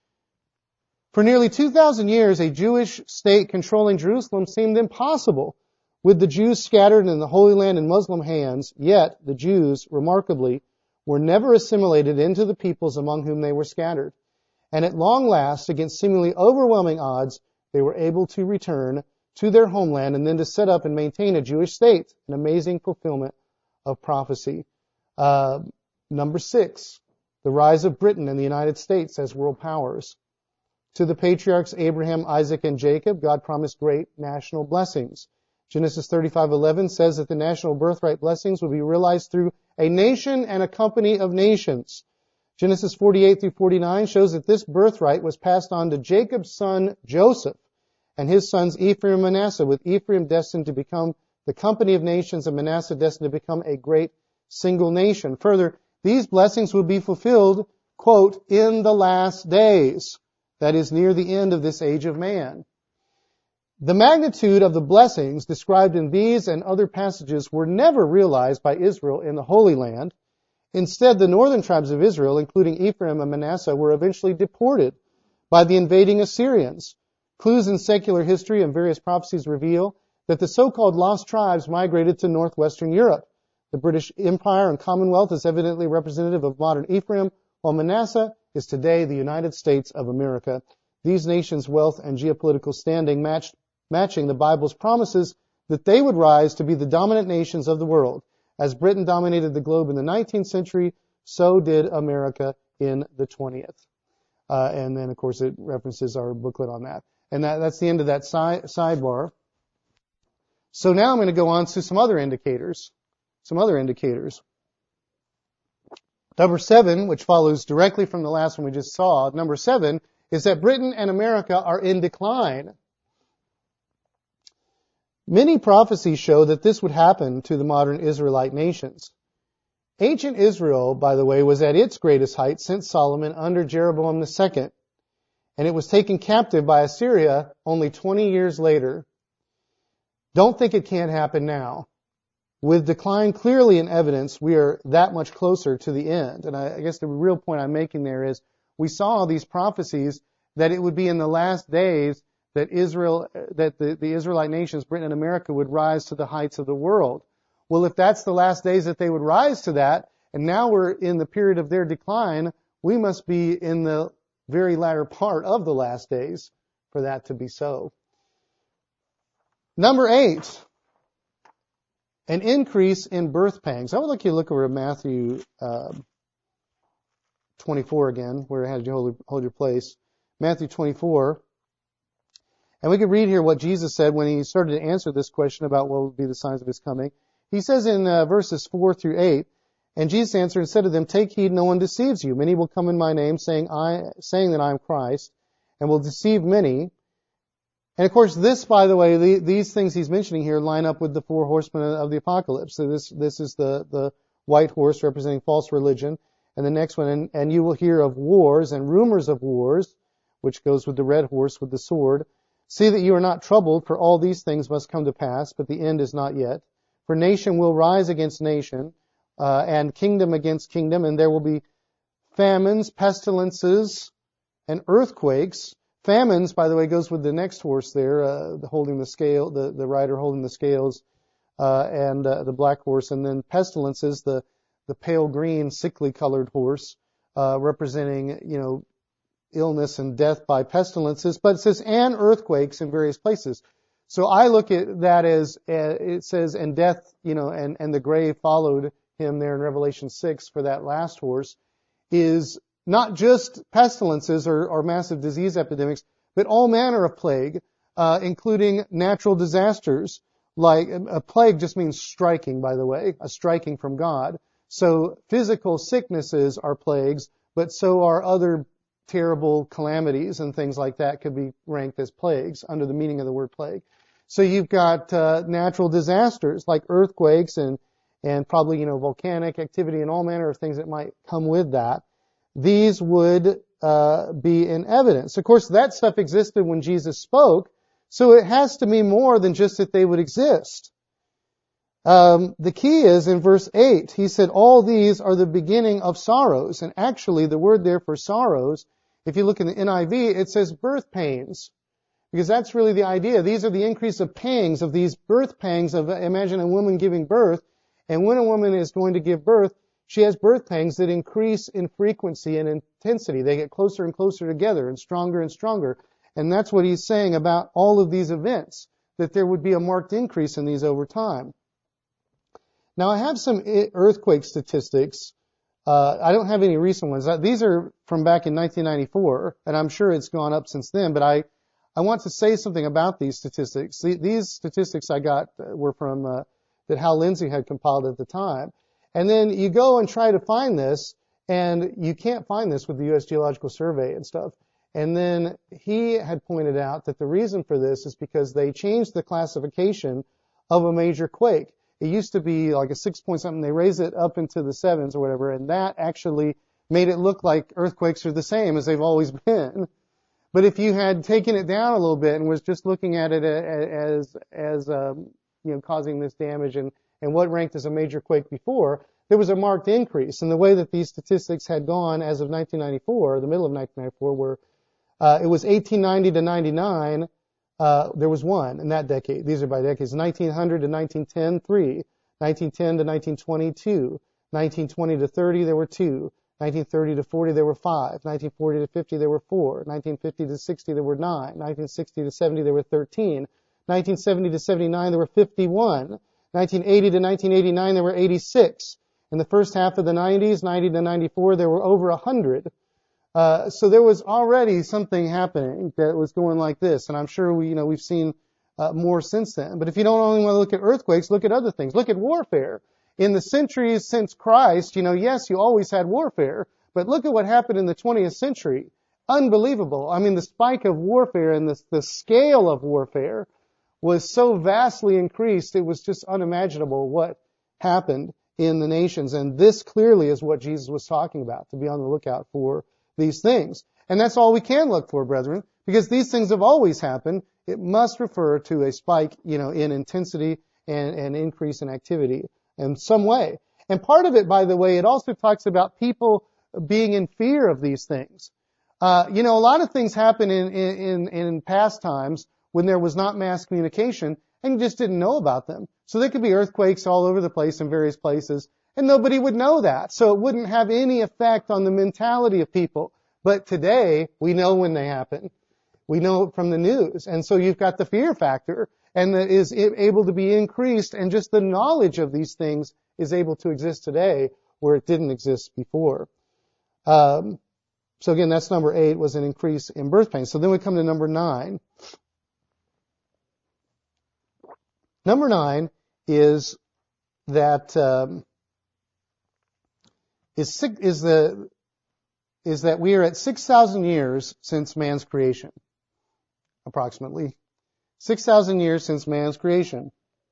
For nearly two thousand years, a Jewish state controlling Jerusalem seemed impossible, with the Jews scattered in the Holy Land in Muslim hands, yet the Jews, remarkably, were never assimilated into the peoples among whom they were scattered. And at long last, against seemingly overwhelming odds, they were able to return to their homeland and then to set up and maintain a Jewish state, an amazing fulfillment of prophecy. Uh, number six, the rise of Britain and the United States as world powers. To the patriarchs Abraham, Isaac, and Jacob, God promised great national blessings. Genesis thirty-five eleven says that the national birthright blessings will be realized through a nation and a company of nations. Genesis forty-eight through forty-nine shows that this birthright was passed on to Jacob's son Joseph and his sons Ephraim and Manasseh, with Ephraim destined to become the company of nations and Manasseh destined to become a great single nation. Further, these blessings will be fulfilled, quote, in the last days. That is, near the end of this age of man. The magnitude of the blessings described in these and other passages were never realized by Israel in the Holy Land. Instead, the northern tribes of Israel, including Ephraim and Manasseh, were eventually deported by the invading Assyrians. Clues in secular history and various prophecies reveal that the so-called lost tribes migrated to northwestern Europe. The British Empire and Commonwealth is evidently representative of modern Ephraim, while Manasseh is today the United States of America. These nations' wealth and geopolitical standing matched, matching the Bible's promises that they would rise to be the dominant nations of the world. As Britain dominated the globe in the nineteenth century, so did America in the twentieth. Uh, and then, of course, it references our booklet on that. And that, that's the end of that side, sidebar. So now I'm going to go on to some other indicators. Some other indicators. Number seven, which follows directly from the last one we just saw, number seven is that Britain and America are in decline. Many prophecies show that this would happen to the modern Israelite nations. Ancient Israel, by the way, was at its greatest height since Solomon under Jeroboam the Second, and it was taken captive by Assyria only twenty years later. Don't think it can't happen now. With decline clearly in evidence, we are that much closer to the end. And I, I guess the real point I'm making there is we saw these prophecies that it would be in the last days that Israel, that the, the Israelite nations, Britain and America, would rise to the heights of the world. Well, if that's the last days that they would rise to that, and now we're in the period of their decline, we must be in the very latter part of the last days for that to be so. Number eight, an increase in birth pangs. I would like you to look over Matthew uh, twenty-four again, where it had you hold, hold your place. Matthew twenty-four. And we could read here what Jesus said when he started to answer this question about what would be the signs of his coming. He says in uh, verses four through eight, and Jesus answered and said to them, take heed no one deceives you. Many will come in my name, saying I, saying that I am Christ, and will deceive many. And of course, this, by the way, the, these things he's mentioning here line up with the four horsemen of the apocalypse. So this, this is the, the white horse representing false religion. And the next one, and, and you will hear of wars and rumors of wars, which goes with the red horse with the sword. See that you are not troubled, for all these things must come to pass, but the end is not yet. For nation will rise against nation, uh, and kingdom against kingdom, and there will be famines, pestilences, and earthquakes. Famines, by the way, goes with the next horse there, uh, holding the scale, the, the rider holding the scales, uh, and uh, the black horse, and then pestilences, the the pale green, sickly colored horse, uh, representing, you know, illness and death by pestilences. But it says, and earthquakes in various places. So I look at that as, uh, it says, and death, you know, and, and the grave followed him there in Revelation six for that last horse, is not just pestilences or, or massive disease epidemics, but all manner of plague, uh, including natural disasters. Like, a plague just means striking, by the way, a striking from God. So physical sicknesses are plagues, but so are other terrible calamities and things like that could be ranked as plagues under the meaning of the word plague. So you've got uh, natural disasters like earthquakes and and probably, you know, volcanic activity and all manner of things that might come with that. These would uh, be in evidence. Of course, that stuff existed when Jesus spoke, so it has to be more than just that they would exist. Um, the key is in verse eight, he said, all these are the beginning of sorrows. And actually, the word there for sorrows, if you look in the N I V, it says birth pains. Because that's really the idea. These are the increase of pangs, of these birth pangs of, imagine a woman giving birth. And when a woman is going to give birth, she has birth pangs that increase in frequency and intensity. They get closer and closer together and stronger and stronger. And that's what he's saying about all of these events, that there would be a marked increase in these over time. Now, I have some earthquake statistics. Uh, I don't have any recent ones. These are from back in nineteen ninety-four, and I'm sure it's gone up since then, but I, I want to say something about these statistics. These statistics I got were from, uh, that Hal Lindsey had compiled at the time. And then you go and try to find this, and you can't find this with the U S Geological Survey and stuff. And then he had pointed out that the reason for this is because they changed the classification of a major quake. It used to be like a six point something. They raised it up into the sevens or whatever, and that actually made it look like earthquakes are the same as they've always been. But if you had taken it down a little bit and was just looking at it as, as, um, you know, causing this damage and, and what ranked as a major quake before, there was a marked increase. And the way that these statistics had gone as of nineteen ninety-four, the middle of nineteen ninety-four, were, uh, it was eighteen ninety to ninety-nine, Uh, there was one in that decade. These are by decades. nineteen hundred to nineteen ten, three. nineteen ten to nineteen twenty, two. nineteen twenty to thirty, there were two. nineteen thirty to forty, there were five. nineteen forty to fifty, there were four. nineteen fifty to sixty, there were nine. nineteen sixty to seventy, there were thirteen. nineteen seventy to seventy-nine, there were fifty-one. nineteen eighty to nineteen eighty-nine, there were eighty-six. In the first half of the nineties, ninety to ninety-four, there were over one hundred. Uh, so there was already something happening that was going like this, and I'm sure we, you know, we've seen uh, more since then. But if you don't only want to look at earthquakes, look at other things. Look at warfare. In the centuries since Christ, you know, yes, you always had warfare, but look at what happened in the twentieth century. Unbelievable. I mean, the spike of warfare and the, the scale of warfare was so vastly increased, it was just unimaginable what happened in the nations. And this clearly is what Jesus was talking about, to be on the lookout for these things. And that's all we can look for, brethren, because these things have always happened. It must refer to a spike, you know, in intensity and an increase in activity in some way. And part of it, by the way, it also talks about people being in fear of these things. Uh, you know, a lot of things happen in, in, in past times when there was not mass communication and you just didn't know about them. So there could be earthquakes all over the place in various places and nobody would know that. So it wouldn't have any effect on the mentality of people. But today, we know when they happen. We know it from the news. And so you've got the fear factor and that is able to be increased, and just the knowledge of these things is able to exist today where it didn't exist before. Um, so again, that's number eight, was an increase in birth pains. So then we come to number nine. Number nine is that um, is is the is that we are at six thousand years since man's creation, approximately. six thousand years since man's creation.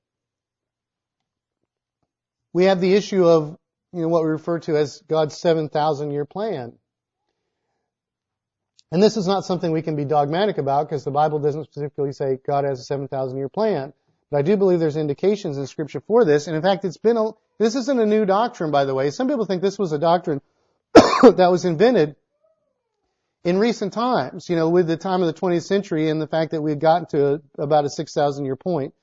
We have the issue of, you know, what we refer to as God's seven thousand year plan. And this is not something we can be dogmatic about because the Bible doesn't specifically say God has a seven thousand year plan. But I do believe there's indications in Scripture for this. And in fact, it's been a, this isn't a new doctrine, by the way. Some people think this was a doctrine that was invented in recent times, you know, with the time of the twentieth century and the fact that we had gotten to a, about a six thousand year point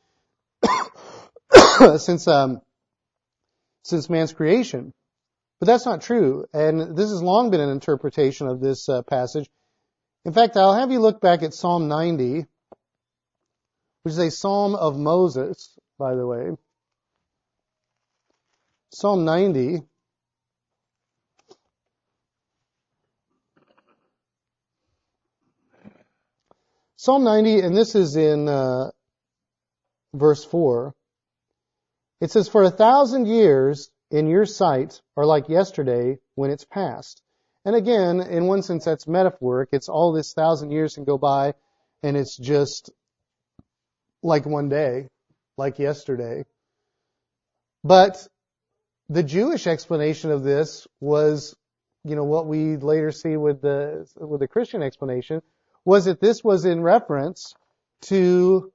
since, um, since man's creation. But that's not true. And this has long been an interpretation of this uh, passage. In fact, I'll have you look back at Psalm ninety, which is a psalm of Moses, by the way. Psalm ninety. Psalm ninety, and this is in uh, verse four. It says, "For a thousand years in your sight are like yesterday when it's past." And again, in one sense, that's metaphoric. It's all this thousand years can go by, and it's just like one day, like yesterday. But the Jewish explanation of this was, you know, what we later see with the with the Christian explanation, was that this was in reference to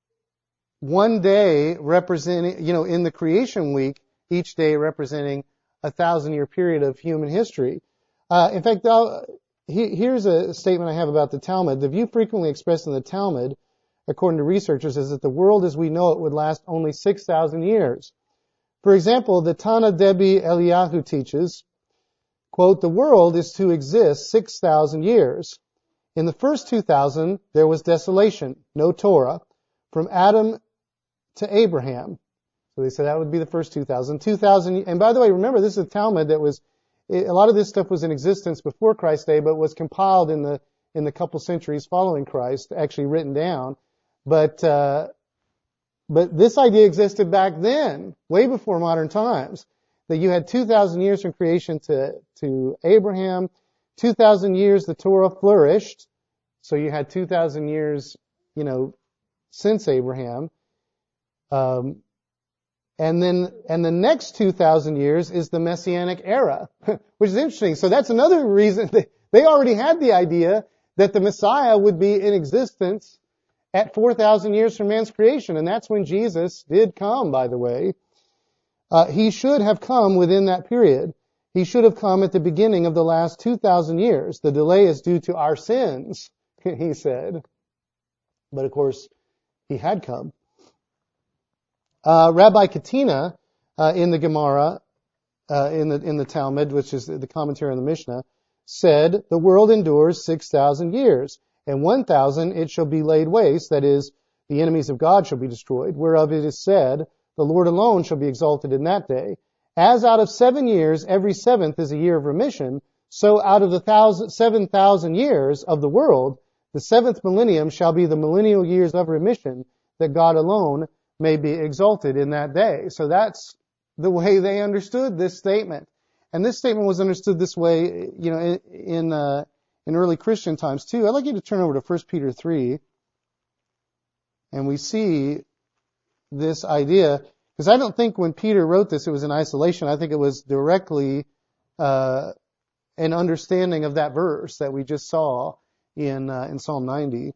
one day representing, you know, in the creation week, each day representing a thousand year period of human history. Uh, in fact, I'll, he, here's a statement I have about the Talmud. The view frequently expressed in the Talmud, according to researchers, is that the world as we know it would last only six thousand years. For example, the Tana Debi Eliyahu teaches, quote, "The world is to exist six thousand years. In the first two thousand, there was desolation, no Torah, from Adam to Abraham." So they said that would be the first two thousand. two thousand, and by the way, remember, this is a Talmud that was, a lot of this stuff was in existence before Christ's day, but was compiled in the, in the couple centuries following Christ, actually written down. But, uh, but this idea existed back then, way before modern times, that you had two thousand years from creation to, to Abraham. two thousand years the Torah flourished. So you had two thousand years, you know, since Abraham. Um, and then, and the next two thousand years is the Messianic era, which is interesting. So that's another reason they, they already had the idea that the Messiah would be in existence at four thousand years from man's creation. And that's when Jesus did come, by the way. Uh, he should have come within that period. He should have come at the beginning of the last two thousand years. The delay is due to our sins, he said. But of course, he had come. Uh, Rabbi Katina, uh, in the Gemara, uh, in the, in the Talmud, which is the commentary on the Mishnah, said, "The world endures six thousand years, and one thousand it shall be laid waste, that is, the enemies of God shall be destroyed, whereof it is said, the Lord alone shall be exalted in that day. As out of seven years, every seventh is a year of remission, so out of the thousand, seven thousand years of the world, the seventh millennium shall be the millennial years of remission, that God alone may be exalted in that day." So that's the way they understood this statement. And this statement was understood this way, you know, in, in, uh, in early Christian times too. I'd like you to turn over to First Peter three. And we see this idea, because I don't think when Peter wrote this it was in isolation. I think it was directly uh, an understanding of that verse that we just saw in uh, in Psalm ninety,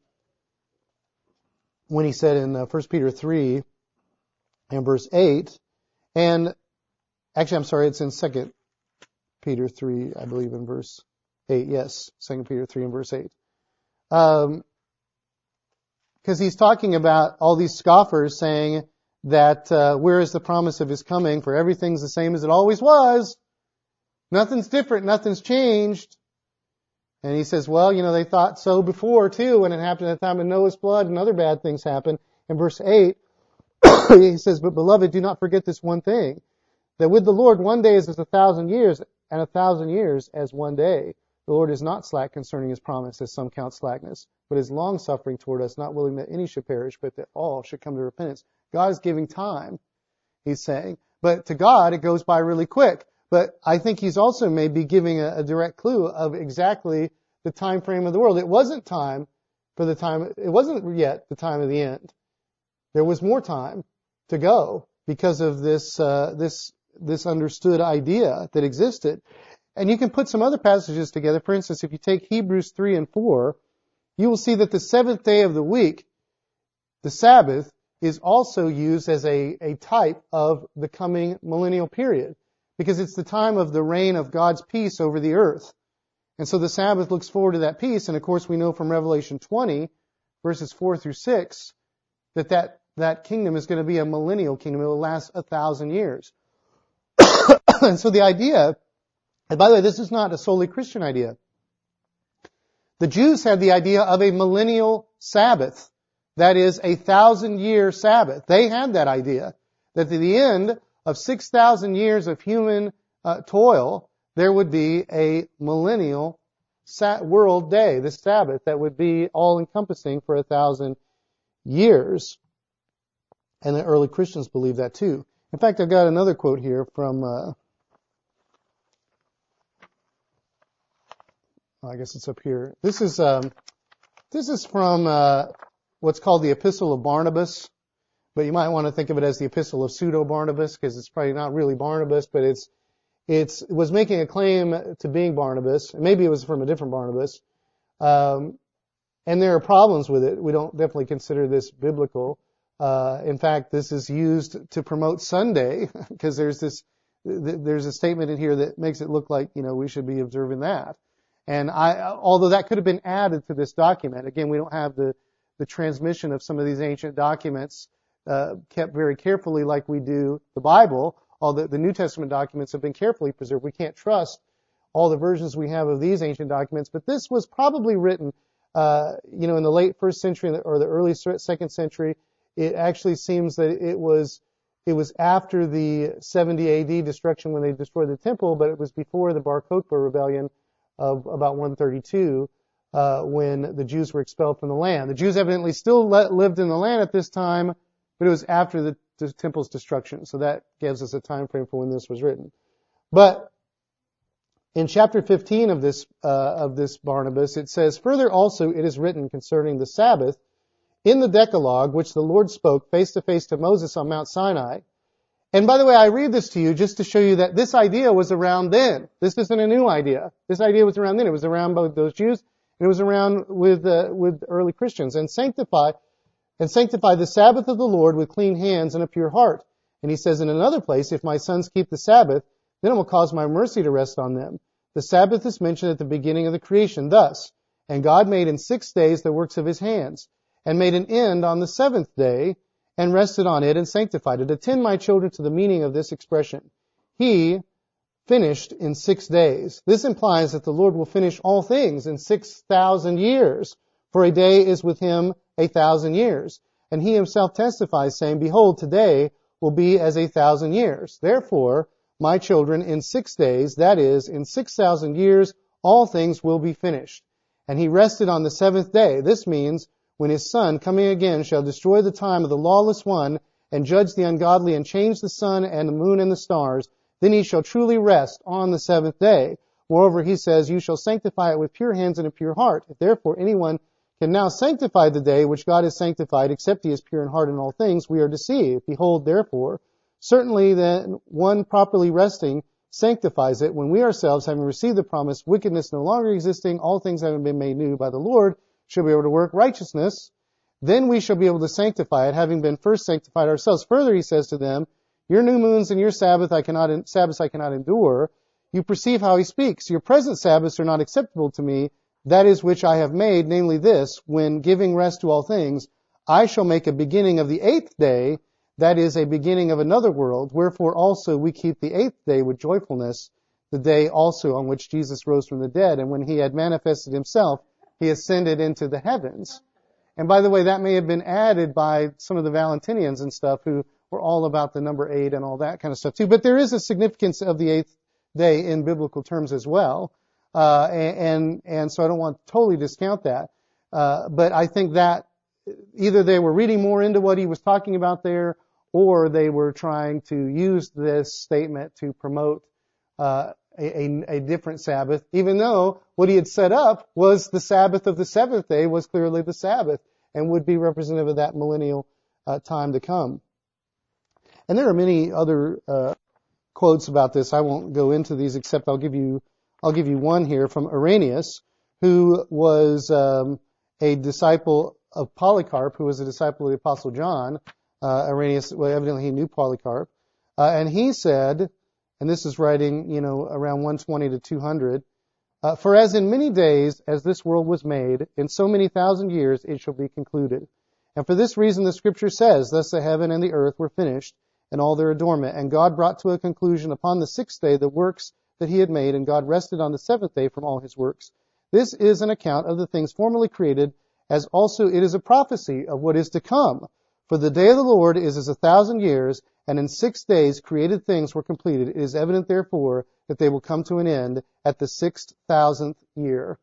when he said in uh, First Peter three and verse eight, and actually I'm sorry, it's in Second Peter three, I believe, in verse eight. Yes, Second Peter three and verse eight. Um, because he's talking about all these scoffers saying that uh, where is the promise of his coming? For everything's the same as it always was. Nothing's different. Nothing's changed. And he says, well, you know, they thought so before too, when it happened at the time of Noah's flood and other bad things happened. In verse eight, he says, but beloved, do not forget this one thing, that with the Lord one day is as a thousand years, and a thousand years as one day. The Lord is not slack concerning his promise, as some count slackness, but is long-suffering toward us, not willing that any should perish, but that all should come to repentance. God is giving time, he's saying. But to God, it goes by really quick. But I think he's also maybe giving a, a direct clue of exactly the time frame of the world. It wasn't time for the time, it wasn't yet the time of the end. There was more time to go because of this, uh, this, this understood idea that existed. And you can put some other passages together. For instance, if you take Hebrews three and four, you will see that the seventh day of the week, the Sabbath, is also used as a, a type of the coming millennial period, because it's the time of the reign of God's peace over the earth. And so the Sabbath looks forward to that peace. And of course, we know from Revelation twenty, verses four through six, that that, that kingdom is going to be a millennial kingdom. It will last a thousand years. And so the idea, and by the way, this is not a solely Christian idea. The Jews had the idea of a millennial Sabbath. That is a thousand year Sabbath. They had that idea, that at the end of six thousand years of human uh, toil, there would be a millennial sa- world day, the Sabbath, that would be all-encompassing for a thousand years. And the early Christians believed that too. In fact, I've got another quote here from, uh, I guess it's up here. This is, um, this is from, uh, what's called the Epistle of Barnabas, but you might want to think of it as the Epistle of Pseudo-Barnabas, because it's probably not really Barnabas, but it's, it's, it was making a claim to being Barnabas. Maybe it was from a different Barnabas. Um, and there are problems with it. We don't definitely consider this biblical. Uh, in fact, this is used to promote Sunday, because there's this, there's a statement in here that makes it look like, you know, we should be observing that. And I, although that could have been added to this document, again, we don't have the, the transmission of some of these ancient documents, uh, kept very carefully like we do the Bible. All the, the New Testament documents have been carefully preserved. We can't trust all the versions we have of these ancient documents, but this was probably written, uh, you know, in the late first century or the early second century. It actually seems that it was, it was after the seventy A D destruction when they destroyed the temple, but it was before the Bar Kokhba rebellion of about one thirty-two, uh, when the Jews were expelled from the land. The Jews evidently still le- lived in the land at this time, but it was after the, the temple's destruction. So that gives us a time frame for when this was written. But in chapter fifteen of this, uh, of this Barnabas, it says, further also it is written concerning the Sabbath in the Decalogue, which the Lord spoke face to face to Moses on Mount Sinai. And by the way, I read this to you just to show you that this idea was around then. This isn't a new idea. This idea was around then. It was around both those Jews, and it was around with uh, with early Christians. And sanctify, and sanctify the Sabbath of the Lord with clean hands and a pure heart. And he says in another place, if my sons keep the Sabbath, then it will cause my mercy to rest on them. The Sabbath is mentioned at the beginning of the creation thus, and God made in six days the works of his hands, and made an end on the seventh day, and rested on it and sanctified it. Attend, my children, to the meaning of this expression. He finished in six days. This implies that the Lord will finish all things in six thousand years, for a day is with him a thousand years. And he himself testifies, saying, behold, today will be as a thousand years. Therefore, my children, in six days, that is, in six thousand years, all things will be finished. And he rested on the seventh day. This means when his Son, coming again, shall destroy the time of the lawless one, and judge the ungodly, and change the sun and the moon and the stars, then he shall truly rest on the seventh day. Moreover, he says, you shall sanctify it with pure hands and a pure heart. If therefore anyone can now sanctify the day which God has sanctified, except he is pure in heart in all things, we are deceived. Behold, therefore, certainly then one properly resting sanctifies it, when we ourselves, having received the promise, wickedness no longer existing, all things having been made new by the Lord, shall be able to work righteousness, then we shall be able to sanctify it, having been first sanctified ourselves. Further, he says to them, your new moons and your Sabbath I cannot, Sabbaths I cannot endure. You perceive how he speaks. Your present Sabbaths are not acceptable to me. That is which I have made, namely this, when giving rest to all things, I shall make a beginning of the eighth day, that is a beginning of another world. Wherefore also we keep the eighth day with joyfulness, the day also on which Jesus rose from the dead. And when he had manifested himself, he ascended into the heavens. And by the way, that may have been added by some of the Valentinians and stuff who were all about the number eight and all that kind of stuff too. But there is a significance of the eighth day in biblical terms as well. Uh, and, and so I don't want to totally discount that. Uh, but I think that either they were reading more into what he was talking about there, or they were trying to use this statement to promote uh, a, a, a different Sabbath, even though what he had set up was the Sabbath of the seventh day was clearly the Sabbath and would be representative of that millennial uh, time to come. And there are many other uh, quotes about this. I won't go into these, except I'll give you I'll give you one here from Irenaeus, who was um, a disciple of Polycarp, who was a disciple of the Apostle John. Uh, Irenaeus, well, evidently he knew Polycarp, uh, and he said, and this is writing, you know, around one twenty to two hundred. Uh, For as in many days as this world was made, in so many thousand years it shall be concluded. And for this reason the Scripture says, thus the heaven and the earth were finished, and all their adornment. And God brought to a conclusion upon the sixth day the works that he had made, and God rested on the seventh day from all his works. This is an account of the things formerly created, as also it is a prophecy of what is to come. For the day of the Lord is as a thousand years, and in six days created things were completed. It is evident, therefore, that they will come to an end at the six thousandth year.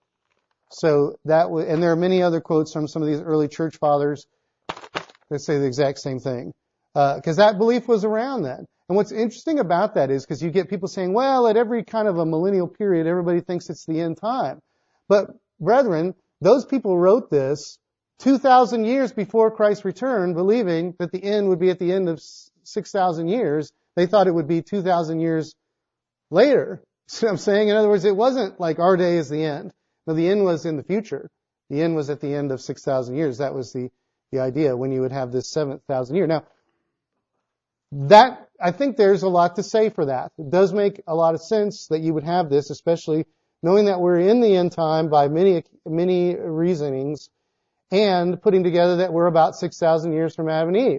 So that, w- and there are many other quotes from some of these early church fathers that say the exact same thing. Because uh, that belief was around then. And what's interesting about that is because you get people saying, well, at every kind of a millennial period, everybody thinks it's the end time. But brethren, those people wrote this two thousand years before Christ returned, believing that the end would be at the end of six thousand years. They thought it would be two thousand years later. See what I'm saying? In other words, it wasn't like our day is the end. No, the end was in the future. The end was at the end of six thousand years. That was the, the idea, when you would have this seventh thousand year. Now, that, I think there's a lot to say for that. It does make a lot of sense that you would have this, especially knowing that we're in the end time by many, many reasonings, and putting together that we're about six thousand years from Adam and Eve.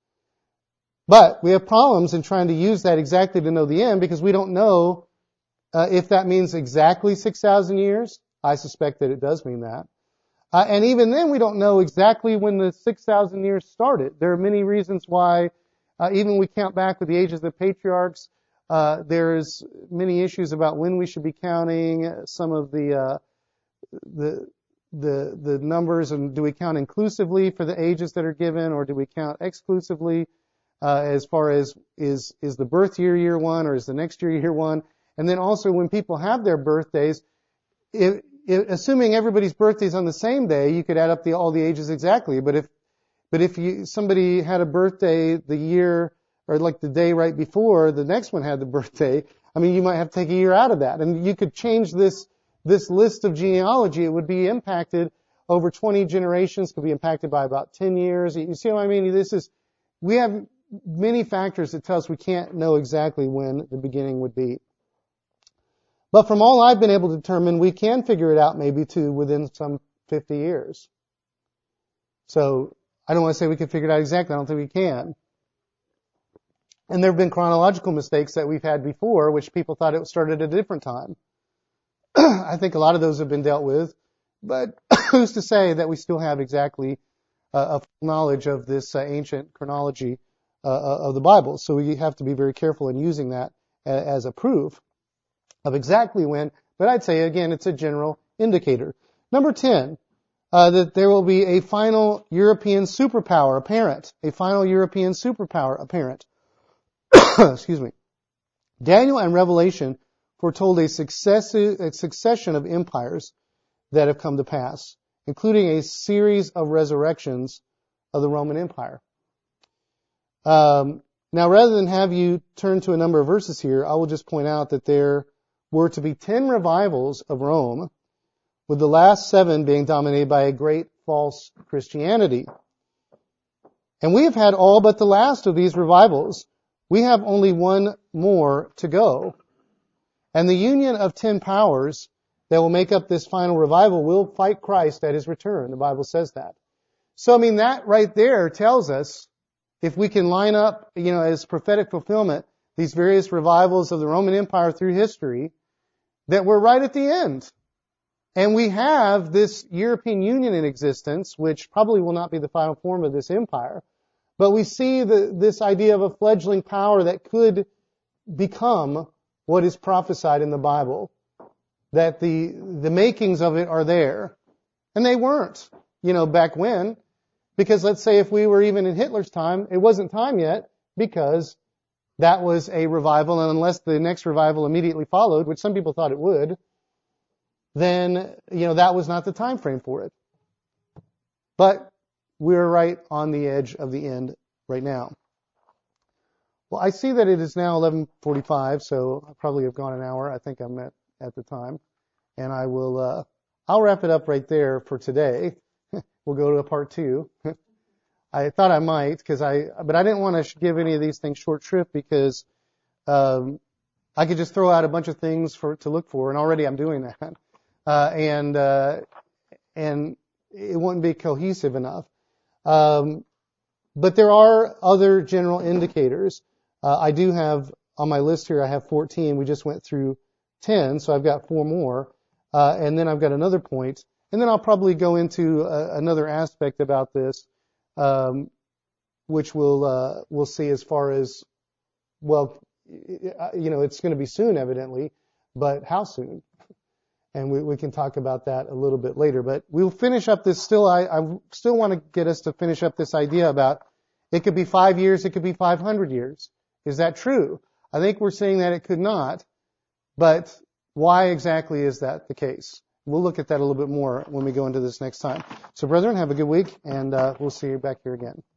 But we have problems in trying to use that exactly to know the end, because we don't know uh, if that means exactly six thousand years. I suspect that it does mean that. Uh, and even then, we don't know exactly when the six thousand years started. There are many reasons why, uh, even we count back with the ages of the patriarchs, uh, there's many issues about when we should be counting some of the, uh, the, the, the numbers, and do we count inclusively for the ages that are given, or do we count exclusively, uh, as far as is, is the birth year year one, or is the next year year one? And then also when people have their birthdays, if, if, assuming everybody's birthday's on the same day, you could add up the, all the ages exactly. But if, but if you, somebody had a birthday the year, or like the day right before the next one had the birthday, I mean, you might have to take a year out of that. And you could change this, this list of genealogy. It would be impacted over twenty generations, could be impacted by about ten years. You see what I mean? This is, we have many factors that tell us we can't know exactly when the beginning would be. But from all I've been able to determine, we can figure it out maybe to within some fifty years. So I don't want to say we can figure it out exactly. I don't think we can. And there have been chronological mistakes that we've had before, which people thought it started at a different time. I think a lot of those have been dealt with. But who's to say that we still have exactly uh, a full knowledge of this uh, ancient chronology uh, of the Bible? So we have to be very careful in using that as a proof of exactly when. But I'd say, again, it's a general indicator. Number ten, uh, that there will be a final European superpower apparent. A final European superpower apparent. Excuse me. Daniel and Revelation foretold a, successive, a succession of empires that have come to pass. including a series of resurrections of the Roman Empire. Um, now, rather than have you turn to a number of verses here, I will just point out that there were to be ten revivals of Rome, with the last seven being dominated by a great false Christianity. And we have had all but the last of these revivals. We have only one more to go. And the union of ten powers that will make up this final revival will fight Christ at His return. The Bible says that. So, I mean, that right there tells us, if we can line up, you know, as prophetic fulfillment, these various revivals of the Roman Empire through history, that we're right at the end. And we have this European Union in existence, which probably will not be the final form of this empire. But we see the, this idea of a fledgling power that could become what is prophesied in the Bible. That the, the makings of it are there. And they weren't, you know, back when. Because let's say if we were even in Hitler's time, it wasn't time yet, because that was a revival, and unless the next revival immediately followed, which some people thought it would, then, you know, that was not the time frame for it. But we're right on the edge of the end right now. Well, I see that it is now eleven forty-five, so I probably have gone an hour. I think I'm at, at the time. And I will, uh, I'll wrap it up right there for today. We'll go to a part two. I thought I might, because I, but I didn't want to give any of these things short shrift, because um, I could just throw out a bunch of things for to look for, and already I'm doing that, uh, and uh, and it wouldn't be cohesive enough. Um, but there are other general indicators. Uh, I do have on my list here. I have fourteen. We just went through ten, so I've got four more, uh, and then I've got another point. And then I'll probably go into uh, another aspect about this, um, which we'll uh, we'll see as far as, well, you know, it's going to be soon, evidently, but how soon? And we, we can talk about that a little bit later. But we'll finish up this. Still, I, I still want to get us to finish up this idea about it could be five years, it could be five hundred years. Is that true? I think we're saying that it could not, but why exactly is that the case? We'll look at that a little bit more when we go into this next time. So, brethren, have a good week, and uh, we'll see you back here again.